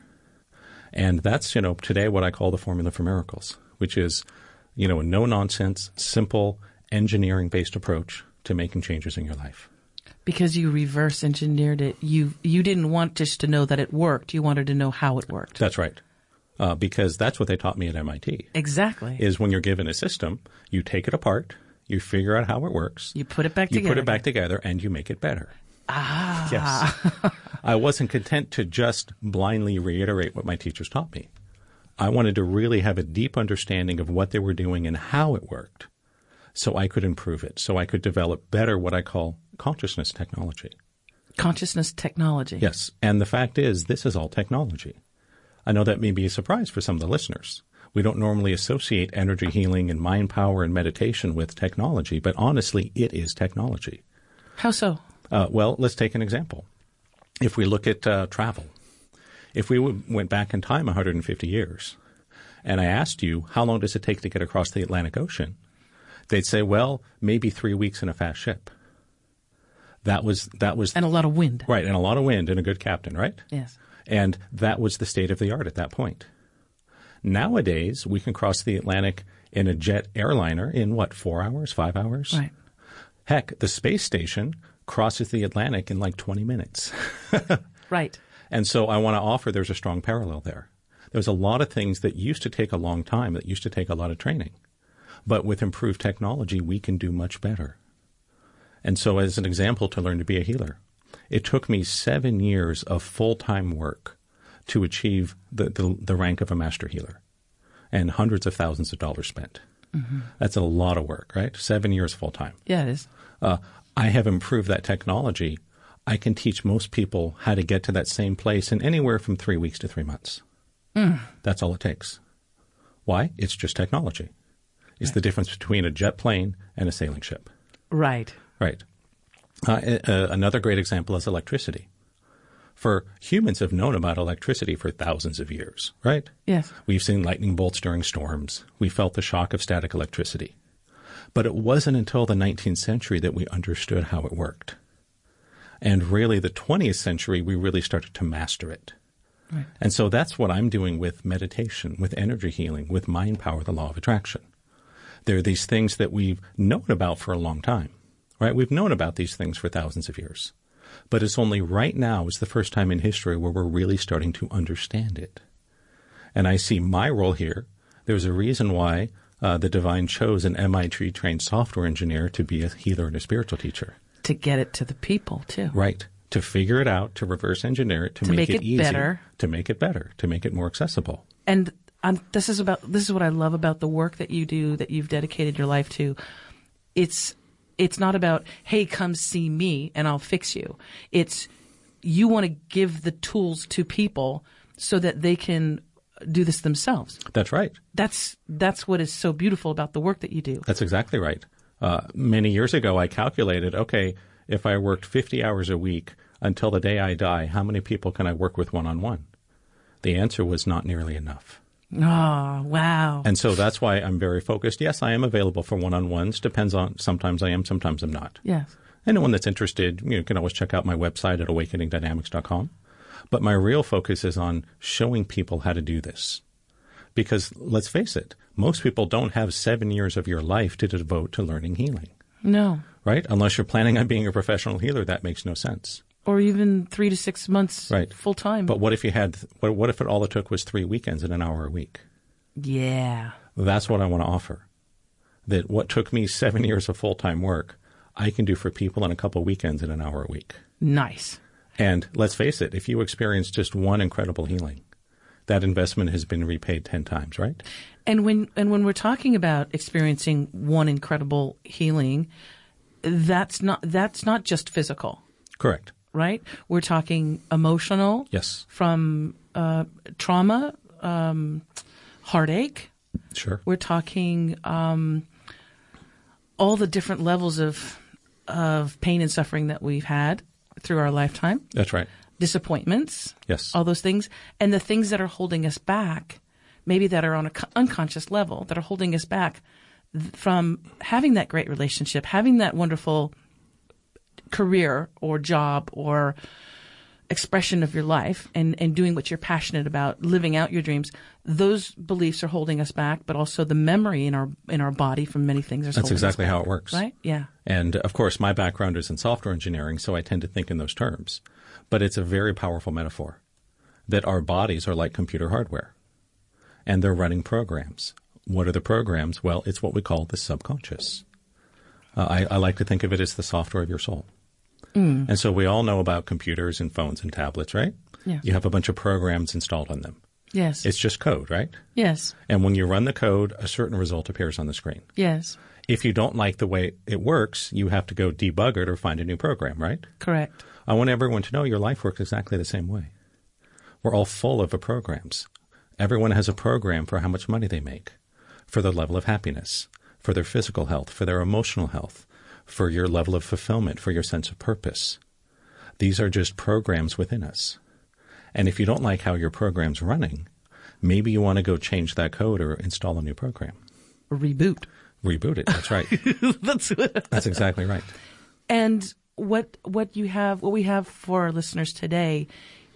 [SPEAKER 14] And that's, you know, today what I call the formula for miracles, which is, you know, a no-nonsense, simple, engineering-based approach to making changes in your life.
[SPEAKER 13] Because you reverse engineered it. You you didn't want just to know that it worked. You wanted to know how it worked.
[SPEAKER 14] That's right. Uh, because that's what they taught me at M I T.
[SPEAKER 13] Exactly.
[SPEAKER 14] Is when you're given a system, you take it apart, you figure out how it works.
[SPEAKER 13] You put it back
[SPEAKER 14] you
[SPEAKER 13] together.
[SPEAKER 14] You put it back together, and you make it better.
[SPEAKER 13] Ah.
[SPEAKER 14] Yes. I wasn't content to just blindly reiterate what my teachers taught me. I wanted to really have a deep understanding of what they were doing and how it worked so I could improve it, so I could develop better what I call consciousness technology.
[SPEAKER 13] Consciousness technology.
[SPEAKER 14] Yes. And the fact is, this is all technology. I know that may be a surprise for some of the listeners. We don't normally associate energy healing and mind power and meditation with technology, but honestly, it is technology.
[SPEAKER 13] How so?
[SPEAKER 14] Uh, well, let's take an example. If we look at uh, travel, if we w- went back in time one hundred fifty years, and I asked you, how long does it take to get across the Atlantic Ocean? They'd say, well, maybe three weeks in a fast ship. That was that was
[SPEAKER 13] and a lot of wind.
[SPEAKER 14] Right, and a lot of wind and a good captain, right?
[SPEAKER 13] Yes.
[SPEAKER 14] And that was the state of the art at that point. Nowadays, we can cross the Atlantic in a jet airliner in, what, four hours, five hours?
[SPEAKER 13] Right.
[SPEAKER 14] Heck, the space station crosses the Atlantic in like twenty minutes.
[SPEAKER 13] Right.
[SPEAKER 14] And so I want to offer there's a strong parallel there. There's a lot of things that used to take a long time, that used to take a lot of training. But with improved technology, we can do much better. And so as an example to learn to be a healer, it took me seven years of full-time work to achieve the, the, the rank of a master healer and hundreds of thousands of dollars spent. Mm-hmm. That's a lot of work, right? Seven years full-time.
[SPEAKER 13] Yeah, it is.
[SPEAKER 14] Uh, I have improved that technology. I can teach most people how to get to that same place in anywhere from three weeks to three months. Mm. That's all it takes. Why? It's just technology. It's right. The difference between a jet plane and a sailing ship.
[SPEAKER 13] Right.
[SPEAKER 14] Right. Uh, uh, another great example is electricity. For humans have known about electricity for thousands of years, right?
[SPEAKER 13] Yes.
[SPEAKER 14] We've seen lightning bolts during storms. We felt the shock of static electricity. But it wasn't until the nineteenth century that we understood how it worked. And really, the twentieth century, we really started to master it. Right. And so that's what I'm doing with meditation, with energy healing, with mind power, the law of attraction. There are these things that we've known about for a long time. right? We've known about these things for thousands of years. But it's only right now is the first time in history where we're really starting to understand it. And I see my role here. There's a reason why uh, the divine chose an M I T-trained software engineer to be a healer and a spiritual teacher.
[SPEAKER 13] To get it to the people, too.
[SPEAKER 14] Right. To figure it out, to reverse engineer it, to,
[SPEAKER 13] to
[SPEAKER 14] make,
[SPEAKER 13] make
[SPEAKER 14] it,
[SPEAKER 13] it
[SPEAKER 14] easier,
[SPEAKER 13] better.
[SPEAKER 14] to make it better, to make it more accessible.
[SPEAKER 13] And um, this is about this is what I love about the work that you do, that you've dedicated your life to. It's it's not about, hey, come see me and I'll fix you. It's you want to give the tools to people so that they can do this themselves.
[SPEAKER 14] That's right.
[SPEAKER 13] That's that's what is so beautiful about the work that you do.
[SPEAKER 14] That's exactly right. Uh, many years ago, I calculated, okay, if I worked fifty hours a week until the day I die, how many people can I work with one-on-one? The answer was not nearly enough.
[SPEAKER 13] Oh, wow.
[SPEAKER 14] And so that's why I'm very focused. Yes, I am available for one-on-ones. Depends on, sometimes I am, sometimes I'm not.
[SPEAKER 13] Yes.
[SPEAKER 14] Anyone that's interested, you know, can always check out my website at awakening dynamics dot com. But my real focus is on showing people how to do this. Because let's face it, most people don't have seven years of your life to devote to learning healing.
[SPEAKER 13] No.
[SPEAKER 14] Right? Unless you're planning on being a professional healer, that makes no sense.
[SPEAKER 13] Or even three to six months
[SPEAKER 14] right.
[SPEAKER 13] full time.
[SPEAKER 14] But what if you had, what, what if it all it took was three weekends and an hour a week?
[SPEAKER 13] Yeah.
[SPEAKER 14] That's what I want to offer. That what took me seven years of full-time work, I can do for people in a couple of weekends and an hour a week.
[SPEAKER 13] Nice.
[SPEAKER 14] And let's face it, if you experience just one incredible healing, that investment has been repaid ten times, right?
[SPEAKER 13] And when and when we're talking about experiencing one incredible healing, that's not that's not just physical.
[SPEAKER 14] Correct.
[SPEAKER 13] Right? We're talking emotional.
[SPEAKER 14] Yes.
[SPEAKER 13] From uh, trauma, um, heartache.
[SPEAKER 14] Sure.
[SPEAKER 13] We're talking um, all the different levels of of pain and suffering that we've had through our lifetime.
[SPEAKER 14] That's right.
[SPEAKER 13] Disappointments.
[SPEAKER 14] Yes.
[SPEAKER 13] All those things. And the things that are holding us back, maybe that are on an co- unconscious level, that are holding us back th- from having that great relationship, having that wonderful career or job or expression of your life and, and doing what you're passionate about, living out your dreams. Those beliefs are holding us back, but also the memory in our in our body from many things.
[SPEAKER 14] That's exactly how it works.
[SPEAKER 13] Right? Yeah.
[SPEAKER 14] And, of course, my background is in software engineering, so I tend to think in those terms. But it's a very powerful metaphor that our bodies are like computer hardware, and they're running programs. What are the programs? Well, it's what we call the subconscious. Uh, I, I like to think of it as the software of your soul. Mm. And so we all know about computers and phones and tablets, right?
[SPEAKER 13] Yeah.
[SPEAKER 14] You have a bunch of programs installed on them.
[SPEAKER 13] Yes.
[SPEAKER 14] It's just code, right?
[SPEAKER 13] Yes.
[SPEAKER 14] And when you run the code, a certain result appears on the screen.
[SPEAKER 13] Yes.
[SPEAKER 14] If you don't like the way it works, you have to go debug it or find a new program, right?
[SPEAKER 13] Correct.
[SPEAKER 14] I want everyone to know your life works exactly the same way. We're all full of programs. Everyone has a program for how much money they make, for their level of happiness, for their physical health, for their emotional health, for your level of fulfillment, for your sense of purpose. These are just programs within us. And if you don't like how your program's running, maybe you want to go change that code or install a new program.
[SPEAKER 13] Reboot.
[SPEAKER 14] Reboot it. That's right.
[SPEAKER 13] That's
[SPEAKER 14] That's exactly right.
[SPEAKER 13] And what what you have, what we have for our listeners today,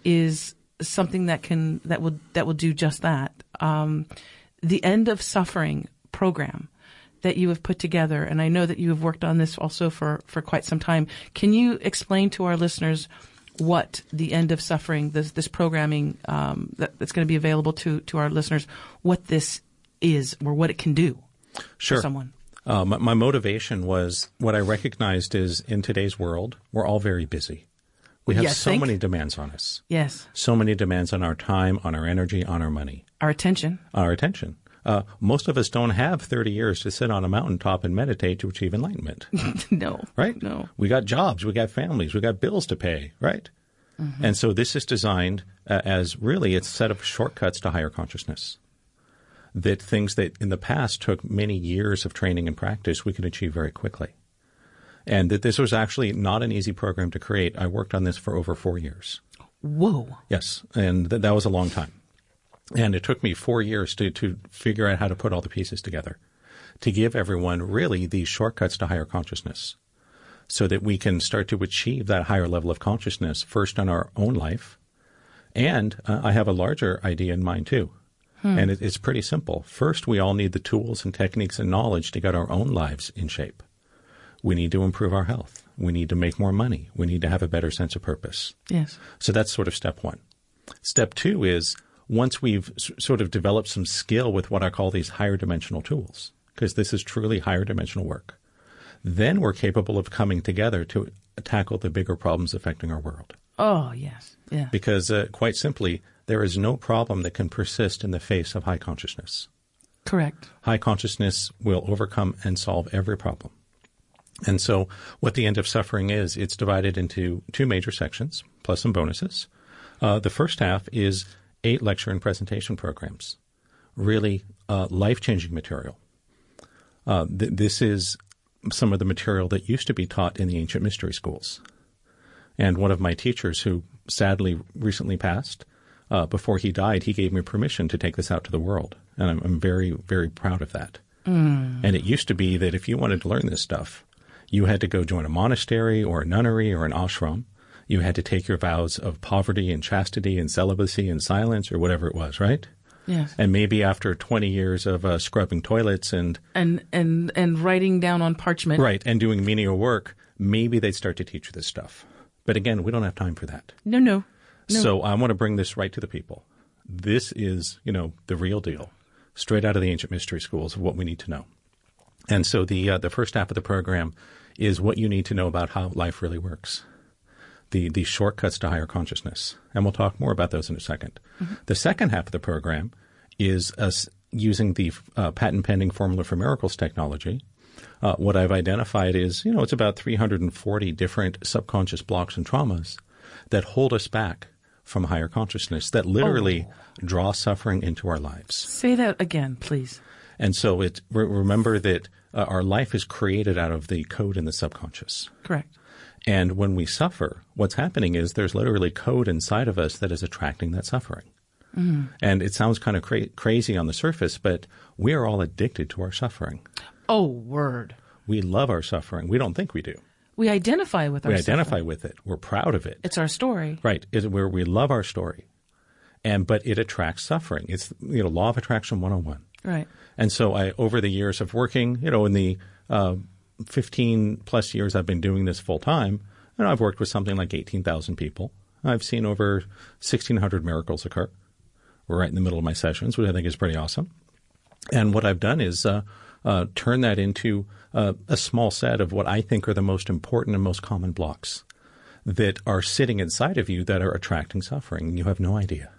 [SPEAKER 13] is something that can that will that will do just that. Um, the End of Suffering program that you have put together, and I know that you have worked on this also for, for quite some time. Can you explain to our listeners what the End of Suffering, this this programming um, that, that's going to be available to to our listeners, what this is or what it can do
[SPEAKER 14] sure.
[SPEAKER 13] for someone?
[SPEAKER 14] Uh, my, my motivation was what I recognized is in today's world, we're all very busy. We have
[SPEAKER 13] yes,
[SPEAKER 14] so
[SPEAKER 13] think.
[SPEAKER 14] many demands on us.
[SPEAKER 13] Yes.
[SPEAKER 14] So many demands on our time, on our energy, on our money.
[SPEAKER 13] Our attention.
[SPEAKER 14] Our attention. Uh, most of us don't have thirty years to sit on a mountaintop and meditate to achieve enlightenment.
[SPEAKER 13] No.
[SPEAKER 14] Right?
[SPEAKER 13] No.
[SPEAKER 14] We got jobs, we got families, we got bills to pay, right? Mm-hmm. And so this is designed uh, as really it's a set of shortcuts to higher consciousness. That things that in the past took many years of training and practice, we can achieve very quickly. And that this was actually not an easy program to create. I worked on this for over four years.
[SPEAKER 13] Whoa.
[SPEAKER 14] Yes. And th- that was a long time. And it took me four years to, to figure out how to put all the pieces together, to give everyone really these shortcuts to higher consciousness so that we can start to achieve that higher level of consciousness first in our own life. And uh, I have a larger idea in mind too. Hmm. And it, it's pretty simple. First, we all need the tools and techniques and knowledge to get our own lives in shape. We need to improve our health. We need to make more money. We need to have a better sense of purpose.
[SPEAKER 13] Yes.
[SPEAKER 14] So that's sort of step one. Step two is once we've s- sort of developed some skill with what I call these higher dimensional tools, because this is truly higher dimensional work, then we're capable of coming together to tackle the bigger problems affecting our world.
[SPEAKER 13] Oh, yes. Yeah.
[SPEAKER 14] Because uh, quite simply, there is no problem that can persist in the face of high consciousness.
[SPEAKER 13] Correct.
[SPEAKER 14] High consciousness will overcome and solve every problem. And so what the end of suffering is, it's divided into two major sections, plus some bonuses. Uh, the first half is eight lecture and presentation programs, really uh, life-changing material. Uh, th- this is some of the material that used to be taught in the ancient mystery schools. And one of my teachers, who sadly recently passed, uh, before he died, he gave me permission to take this out to the world. And I'm, I'm very, very proud of that. Mm. And it used to be that if you wanted to learn this stuff, you had to go join a monastery or a nunnery or an ashram. You had to take your vows of poverty and chastity and celibacy and silence or whatever it was, right?
[SPEAKER 13] Yes.
[SPEAKER 14] And maybe after twenty years of uh, scrubbing toilets and,
[SPEAKER 13] and and and writing down on parchment.
[SPEAKER 14] Right, and doing menial work, maybe they'd start to teach you this stuff. But again, we don't have time for that.
[SPEAKER 13] No, no. no.
[SPEAKER 14] So I want to bring this right to the people. This is, you know, the real deal, straight out of the ancient mystery schools of what we need to know. And so the uh, the first half of the program is what you need to know about how life really works. The the shortcuts to higher consciousness. And we'll talk more about those in a second. Mm-hmm. The second half of the program is us using the uh, patent-pending Formula for Miracles technology. Uh, what I've identified is, you know, it's about three hundred forty different subconscious blocks and traumas that hold us back from higher consciousness, that literally oh. draw suffering into our lives.
[SPEAKER 13] Say that again, please.
[SPEAKER 14] And so it, re- remember that uh, our life is created out of the code in the subconscious.
[SPEAKER 13] Correct.
[SPEAKER 14] And when we suffer, what's happening is there's literally code inside of us that is attracting that suffering. Mm. And it sounds kind of cra- crazy on the surface, but we are all addicted to our suffering.
[SPEAKER 13] Oh, word.
[SPEAKER 14] We love our suffering. We don't think we do.
[SPEAKER 13] We identify with our
[SPEAKER 14] We
[SPEAKER 13] suffering.
[SPEAKER 14] identify with it. We're proud of it.
[SPEAKER 13] It's our story.
[SPEAKER 14] Right. It's where we love our story. And but it attracts suffering. It's, you know, law of attraction one oh one.
[SPEAKER 13] Right.
[SPEAKER 14] And so I, over the years of working, you know, in the uh, fifteen plus years I've been doing this full time, and I've worked with something like eighteen thousand people. I've seen over sixteen hundred miracles occur. We're right in the middle of my sessions, which I think is pretty awesome. And what I've done is uh, uh, turn that into uh, a small set of what I think are the most important and most common blocks that are sitting inside of you that are attracting suffering, and you have no idea.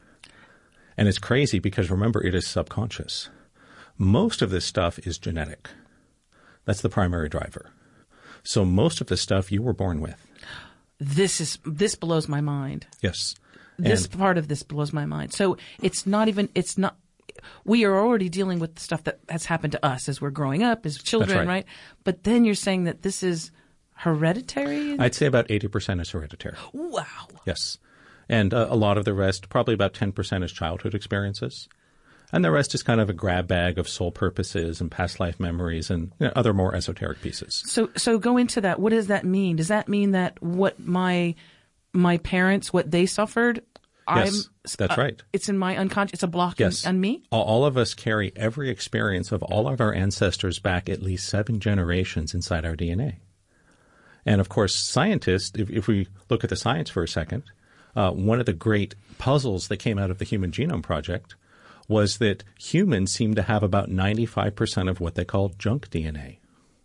[SPEAKER 14] And it's crazy because, remember, it is subconscious. Most of this stuff is genetic. That's the primary driver. So most of the stuff you were born with.
[SPEAKER 13] This is this blows my mind.
[SPEAKER 14] Yes.
[SPEAKER 13] This
[SPEAKER 14] and,
[SPEAKER 13] part of this blows my mind. So it's not even, it's not, we are already dealing with the stuff that has happened to us as we're growing up, as children,
[SPEAKER 14] right.
[SPEAKER 13] right? But then you're saying that this is hereditary?
[SPEAKER 14] I'd say about eighty percent is hereditary.
[SPEAKER 13] Wow.
[SPEAKER 14] Yes. And uh, a lot of the rest, probably about ten percent is childhood experiences. And the rest is kind of a grab bag of soul purposes and past life memories and you know, other more esoteric pieces.
[SPEAKER 13] So so go into that. What does that mean? Does that mean that what my my parents, what they suffered,
[SPEAKER 14] yes,
[SPEAKER 13] I'm,
[SPEAKER 14] that's
[SPEAKER 13] uh,
[SPEAKER 14] right.
[SPEAKER 13] It's in my unconscious. It's a block
[SPEAKER 14] yes.
[SPEAKER 13] on me?
[SPEAKER 14] All, all of us carry every experience of all of our ancestors back at least seven generations inside our D N A. And, of course, scientists, if, if we look at the science for a second, uh, one of the great puzzles that came out of the Human Genome Project was that humans seem to have about ninety-five percent of what they call junk D N A.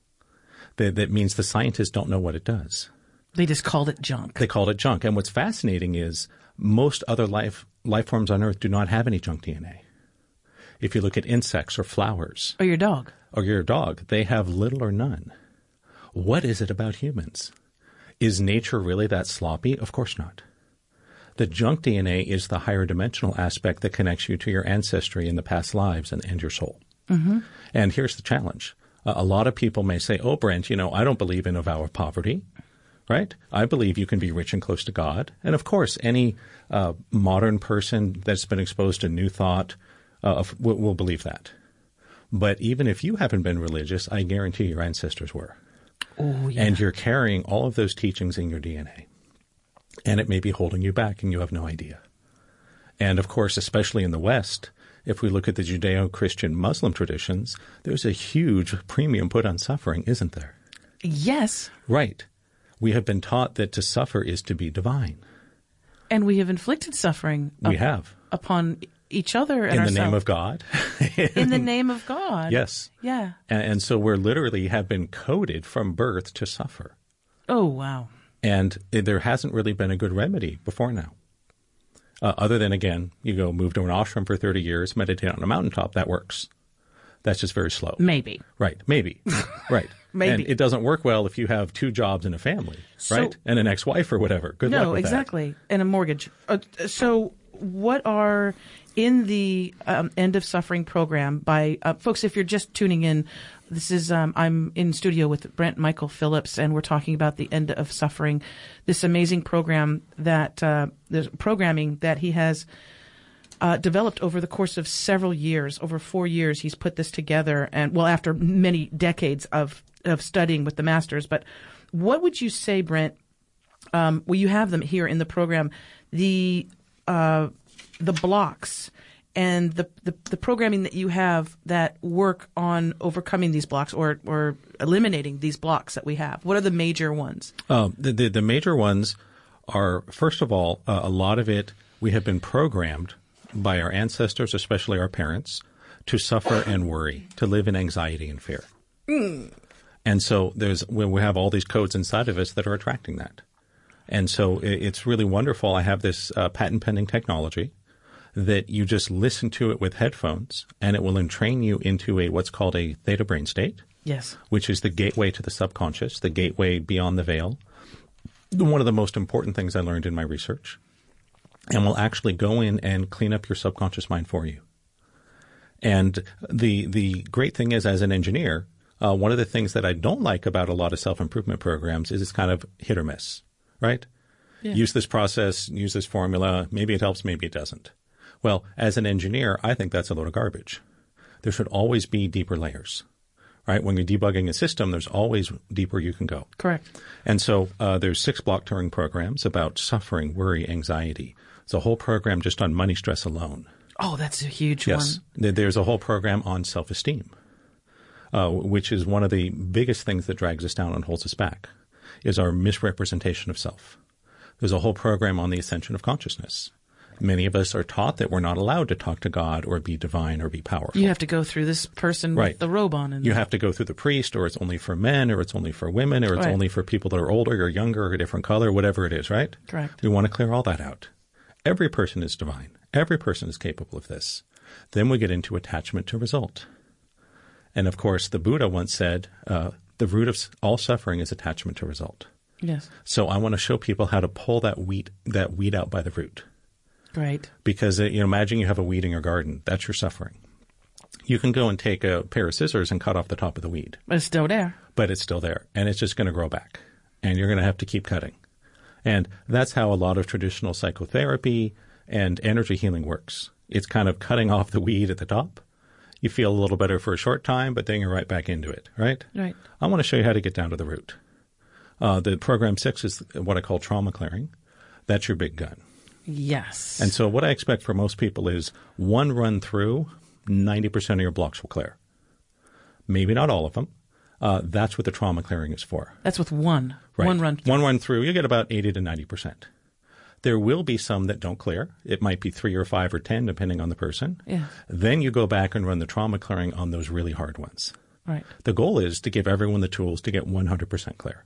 [SPEAKER 14] That, that means the scientists don't know what it does.
[SPEAKER 13] They just called it junk.
[SPEAKER 14] They called it junk. And what's fascinating is most other life life forms on Earth do not have any junk D N A. If you look at insects or flowers.
[SPEAKER 13] Or your dog.
[SPEAKER 14] Or your dog, they have little or none. What is it about humans? Is nature really that sloppy? Of course not. The junk D N A is the higher dimensional aspect that connects you to your ancestry in the past lives and, and your soul. Mm-hmm. And here's the challenge. Uh, a lot of people may say, oh, Brent, you know, I don't believe in a vow of poverty, right? I believe you can be rich and close to God. And, of course, any uh, modern person that's been exposed to new thought uh, will, will believe that. But even if you haven't been religious, I guarantee your ancestors were.
[SPEAKER 13] Oh, yeah.
[SPEAKER 14] And you're carrying all of those teachings in your D N A. And it may be holding you back and you have no idea. And, of course, especially in the West, if we look at the Judeo-Christian Muslim traditions, there's a huge premium put on suffering, isn't there?
[SPEAKER 13] Yes.
[SPEAKER 14] Right. We have been taught that to suffer is to be divine.
[SPEAKER 13] And we have inflicted suffering.
[SPEAKER 14] We
[SPEAKER 13] up,
[SPEAKER 14] have.
[SPEAKER 13] Upon each other and
[SPEAKER 14] In
[SPEAKER 13] ourselves.
[SPEAKER 14] the name of God.
[SPEAKER 13] In the name of God.
[SPEAKER 14] Yes.
[SPEAKER 13] Yeah.
[SPEAKER 14] And, and so we're literally have been coded from birth to suffer.
[SPEAKER 13] Oh, wow.
[SPEAKER 14] And it, there hasn't really been a good remedy before now. Uh, other than, again, you go move to an ashram for thirty years, meditate on a mountaintop, that works. That's just very slow.
[SPEAKER 13] Maybe.
[SPEAKER 14] Right. Maybe. Right.
[SPEAKER 13] Maybe.
[SPEAKER 14] And it doesn't work well if you have two jobs and a family,
[SPEAKER 13] So-
[SPEAKER 14] right? And an ex-wife or whatever. Good
[SPEAKER 13] no,
[SPEAKER 14] luck with
[SPEAKER 13] exactly. And a mortgage. Uh, so what are in the um, End of Suffering program by uh, folks, if you're just tuning in, this is um, I'm in studio with Brent Michael Phillips, and we're talking about the End of Suffering, this amazing program that uh, the programming that he has Uh, developed over the course of several years. Over four years, he's put this together, and well, after many decades of of studying with the masters. But what would you say, Brent? Um, well, you have them here in the program. The uh, the blocks and the, the the programming that you have that work on overcoming these blocks or or eliminating these blocks that we have. What are the major ones?
[SPEAKER 14] Uh, the, the the major ones are, first of all, uh, a lot of it we have been programmed by our ancestors, especially our parents, to suffer and worry, to live in anxiety and fear.
[SPEAKER 13] Mm.
[SPEAKER 14] And so there's when we have all these codes inside of us that are attracting that. And so it's really wonderful. I have this uh, patent pending technology that you just listen to it with headphones, and it will entrain you into a what's called a theta brain state.
[SPEAKER 13] Yes.
[SPEAKER 14] Which is the gateway to the subconscious, the gateway beyond the veil. One of the most important things I learned in my research. And will actually go in and clean up your subconscious mind for you. And the the great thing is, as an engineer, uh, one of the things that I don't like about a lot of self-improvement programs is it's kind of hit or miss, right?
[SPEAKER 13] Yeah.
[SPEAKER 14] Use this process, use this formula. Maybe it helps, maybe it doesn't. Well, as an engineer, I think that's a load of garbage. There should always be deeper layers, right? When you're debugging a system, there's always deeper you can go.
[SPEAKER 13] Correct.
[SPEAKER 14] And so uh, there's six block Turing programs about suffering, worry, anxiety. It's a whole program just on money stress alone.
[SPEAKER 13] Oh, that's a huge
[SPEAKER 14] yes.
[SPEAKER 13] one.
[SPEAKER 14] There's a whole program on self-esteem, uh, which is one of the biggest things that drags us down and holds us back, is our misrepresentation of self. There's a whole program on the ascension of consciousness. Many of us are taught that we're not allowed to talk to God or be divine or be powerful.
[SPEAKER 13] You have to go through this person
[SPEAKER 14] right.
[SPEAKER 13] with the robe on. And
[SPEAKER 14] you have to go through the priest, or it's only for men, or it's only for women, or it's
[SPEAKER 13] right.
[SPEAKER 14] only for people that are older or younger or a different color, whatever it is, right?
[SPEAKER 13] Correct.
[SPEAKER 14] We want to clear all that out. Every person is divine. Every person is capable of this. Then we get into attachment to result. And of course, the Buddha once said, uh, the root of all suffering is attachment to result.
[SPEAKER 13] Yes.
[SPEAKER 14] So I want to show people how to pull that weed, that weed out by the root.
[SPEAKER 13] Right.
[SPEAKER 14] Because, uh, you know, imagine you have a weed in your garden. That's your suffering. You can go and take a pair of scissors and cut off the top of the weed.
[SPEAKER 13] But it's still there.
[SPEAKER 14] But it's still there. And it's just going to grow back. And you're going to have to keep cutting. And that's how a lot of traditional psychotherapy and energy healing works. It's kind of cutting off the weed at the top. You feel a little better for a short time, but then you're right back into it, right?
[SPEAKER 13] Right.
[SPEAKER 14] I want to show you how to get down to the root. Uh, the program six is what I call trauma clearing. That's your big gun.
[SPEAKER 13] Yes.
[SPEAKER 14] And so what I expect for most people is one run through, ninety percent of your blocks will clear. Maybe not all of them. Uh, that's what the trauma clearing is for.
[SPEAKER 13] That's with one.
[SPEAKER 14] Right.
[SPEAKER 13] One run through.
[SPEAKER 14] One run through, you get about eighty to ninety percent. There will be some that don't clear. It might be three or five or ten, depending on the person.
[SPEAKER 13] Yeah.
[SPEAKER 14] Then you go back and run the trauma clearing on those really hard ones.
[SPEAKER 13] Right.
[SPEAKER 14] The goal is to give everyone the tools to get one hundred percent clear.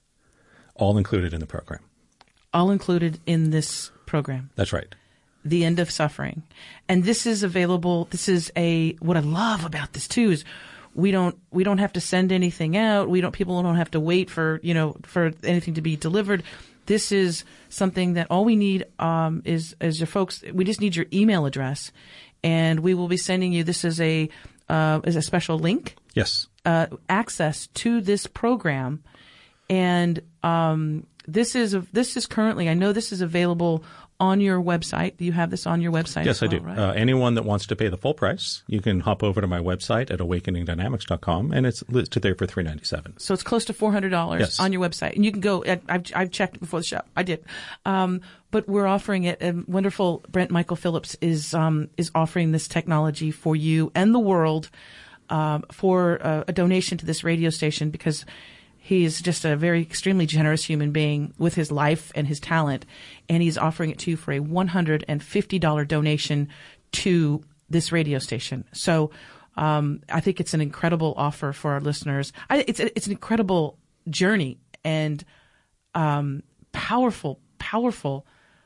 [SPEAKER 14] All included in the program.
[SPEAKER 13] All included in this program.
[SPEAKER 14] That's right.
[SPEAKER 13] The End of Suffering. And this is available. This is a, what I love about this too is we don't, we don't have to send anything out. We don't, people don't have to wait for, you know, for anything to be delivered. This is something that all we need, um, is, is your folks, we just need your email address, and we will be sending you, this is a, uh, is a special link.
[SPEAKER 14] Yes.
[SPEAKER 13] Uh, access to this program. And, um, this is, a, this is currently, I know this is available on your website. You have this on your website
[SPEAKER 14] Yes,
[SPEAKER 13] as well,
[SPEAKER 14] I do.
[SPEAKER 13] right?
[SPEAKER 14] Uh, anyone that wants to pay the full price, you can hop over to my website at awakening dynamics dot com, and it's listed there for three hundred ninety-seven dollars.
[SPEAKER 13] So it's close to four hundred dollars
[SPEAKER 14] yes.
[SPEAKER 13] on your website. And you can go, I've, I've checked before the show. I did. Um, but we're offering it. And wonderful Brent Michael Phillips is, um, is offering this technology for you and the world, um, for uh, a donation to this radio station, because He is just a very extremely generous human being with his life and his talent, and he's offering it to you for a one hundred fifty dollars donation to this radio station. So um, I think it's an incredible offer for our listeners. I, it's it's an incredible journey and um, powerful, powerful.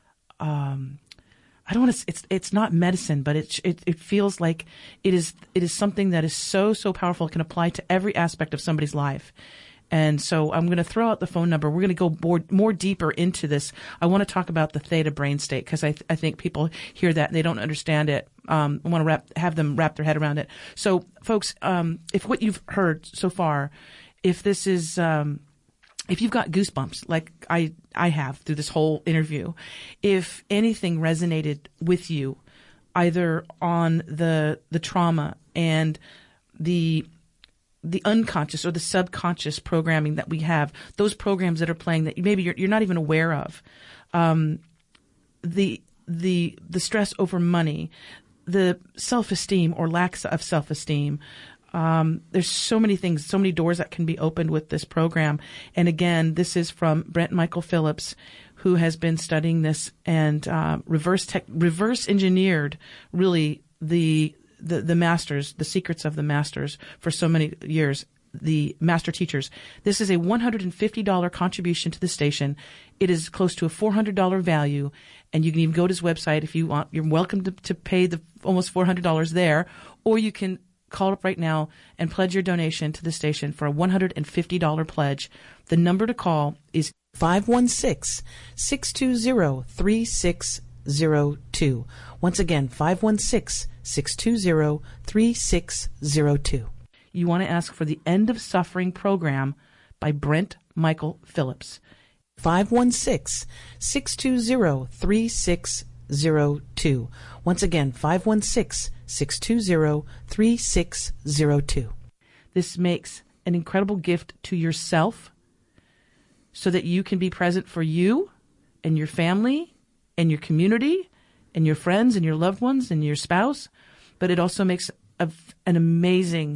[SPEAKER 13] Um, I don't want to. It's it's not medicine, but it, it it feels like it is it is something that is so so powerful. It can apply to every aspect of somebody's life. And so I'm going to throw out the phone number. We're going to go more, more deeper into this. I want to talk about the theta brain state because I, th- I think people hear that and they don't understand it. Um, I want to wrap, have them wrap their head around it. So, folks, um, if what you've heard so far, if this is, um, if you've got goosebumps like I, I have through this whole interview, if anything resonated with you, either on the the trauma and the the unconscious or the subconscious programming that we have, those programs that are playing that maybe you're, you're not even aware of, um, the the the stress over money, the self-esteem or lack of self-esteem. Um, there's so many things, so many doors that can be opened with this program. And again, this is from Brent Michael Phillips, who has been studying this and uh, reverse tech, reverse engineered really the The, the masters, the secrets of the masters for so many years, the master teachers. This is a one hundred fifty dollars contribution to the station. It is close to a four hundred dollars value, and you can even go to his website if you want. You're welcome to, to pay the almost four hundred dollars there, or you can call up right now and pledge your donation to the station for a one hundred fifty dollars pledge. The number to call is
[SPEAKER 15] five one six, six two zero, three six zero two. Once again, five one six, six two zero, three six zero two.
[SPEAKER 13] You want to ask for the End of Suffering program by Brent Michael Phillips.
[SPEAKER 15] five one six, six two zero, three six zero two. Once again, five one six, six two zero, three six zero two.
[SPEAKER 13] This makes an incredible gift to yourself so that you can be present for you and your family and your community and your friends and your loved ones and your spouse, but it also makes a, an amazing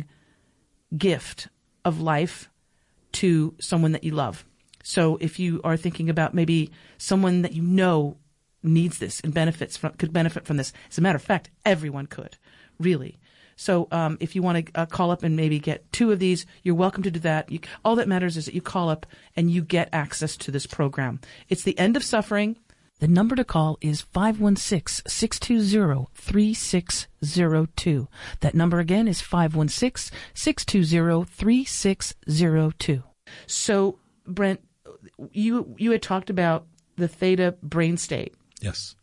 [SPEAKER 13] gift of life to someone that you love. So if you are thinking about maybe someone that you know needs this and benefits from, could benefit from this, as a matter of fact, everyone could, really. So um, if you want to uh, call up and maybe get two of these, you're welcome to do that. You, all that matters is that you call up and you get access to this program. It's the End of Suffering.
[SPEAKER 15] The number to call is five one six, six two zero, three six zero two. That number again is five one six, six two zero, three six zero two.
[SPEAKER 13] So, Brent, you you had talked about the theta brain state.
[SPEAKER 14] Yes.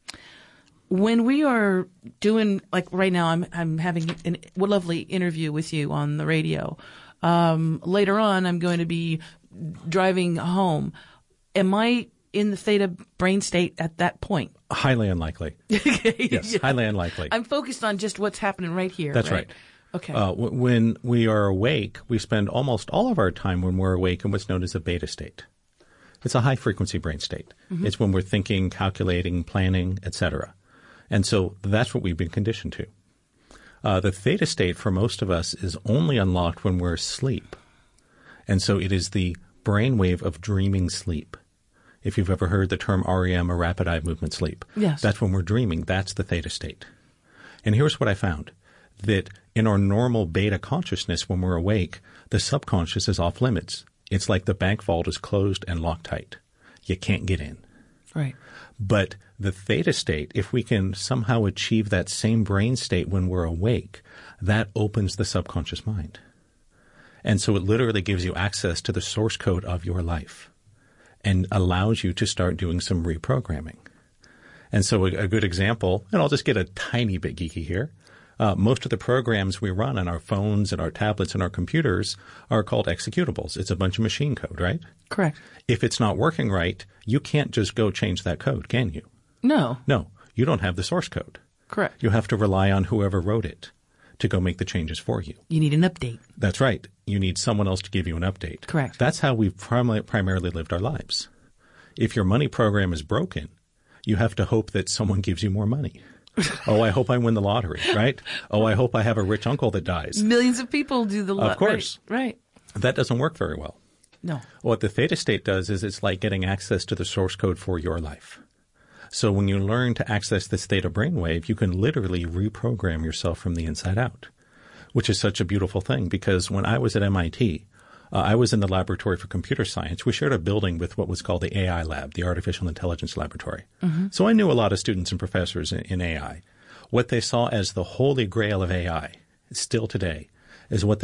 [SPEAKER 13] When we are doing, like right now, I'm I'm having an, a lovely interview with you on the radio. Um, later on, I'm going to be driving home. Am I in the theta brain state at that point?
[SPEAKER 14] Highly unlikely. Yes, yeah. Highly unlikely.
[SPEAKER 13] I'm focused on just what's happening right here.
[SPEAKER 14] That's
[SPEAKER 13] right.
[SPEAKER 14] right.
[SPEAKER 13] Okay.
[SPEAKER 14] Uh, w- when we are awake, we spend almost all of our time when we're awake in what's known as the beta state. It's a high-frequency brain state. Mm-hmm. It's when we're thinking, calculating, planning, et cetera. And so that's what we've been conditioned to. Uh, the theta state for most of us is only unlocked when we're asleep. And so it is the brainwave of dreaming sleep. If you've ever heard the term R E M, or rapid eye movement sleep,
[SPEAKER 13] yes.
[SPEAKER 14] That's when we're dreaming. That's the theta state. And here's what I found, that in our normal beta consciousness when we're awake, the subconscious is off limits. It's like the bank vault is closed and locked tight. You can't get in.
[SPEAKER 13] Right.
[SPEAKER 14] But the theta state, if we can somehow achieve that same brain state when we're awake, that opens the subconscious mind. And so it literally gives you access to the source code of your life and allows you to start doing some reprogramming. And so a, a good example, and I'll just get a tiny bit geeky here, uh, most of the programs we run on our phones and our tablets and our computers are called executables. It's a bunch of machine code, right?
[SPEAKER 13] Correct.
[SPEAKER 14] If it's not working right, you can't just go change that code, can you?
[SPEAKER 13] No.
[SPEAKER 14] No. You don't have the source code.
[SPEAKER 13] Correct.
[SPEAKER 14] You have to rely on whoever wrote it to go make the changes for you.
[SPEAKER 13] You need an update.
[SPEAKER 14] That's right. You need someone else to give you an update.
[SPEAKER 13] Correct.
[SPEAKER 14] That's how we've prim- primarily lived our lives. If your money program is broken, you have to hope that someone gives you more money. Oh, I hope I win the lottery, right? Oh, I hope I have a rich uncle that dies.
[SPEAKER 13] Millions of people do the lottery.
[SPEAKER 14] Of course.
[SPEAKER 13] Right. right.
[SPEAKER 14] That doesn't work very well.
[SPEAKER 13] No.
[SPEAKER 14] What the theta state does is it's like getting access to the source code for your life. So when you learn to access this theta brainwave, you can literally reprogram yourself from the inside out, which is such a beautiful thing. Because when I was at M I T, uh, I was in the laboratory for computer science. We shared a building with what was called the A I lab, the Artificial Intelligence Laboratory. Mm-hmm. So I knew a lot of students and professors in, in A I. What they saw as the holy grail of A I, still today, is what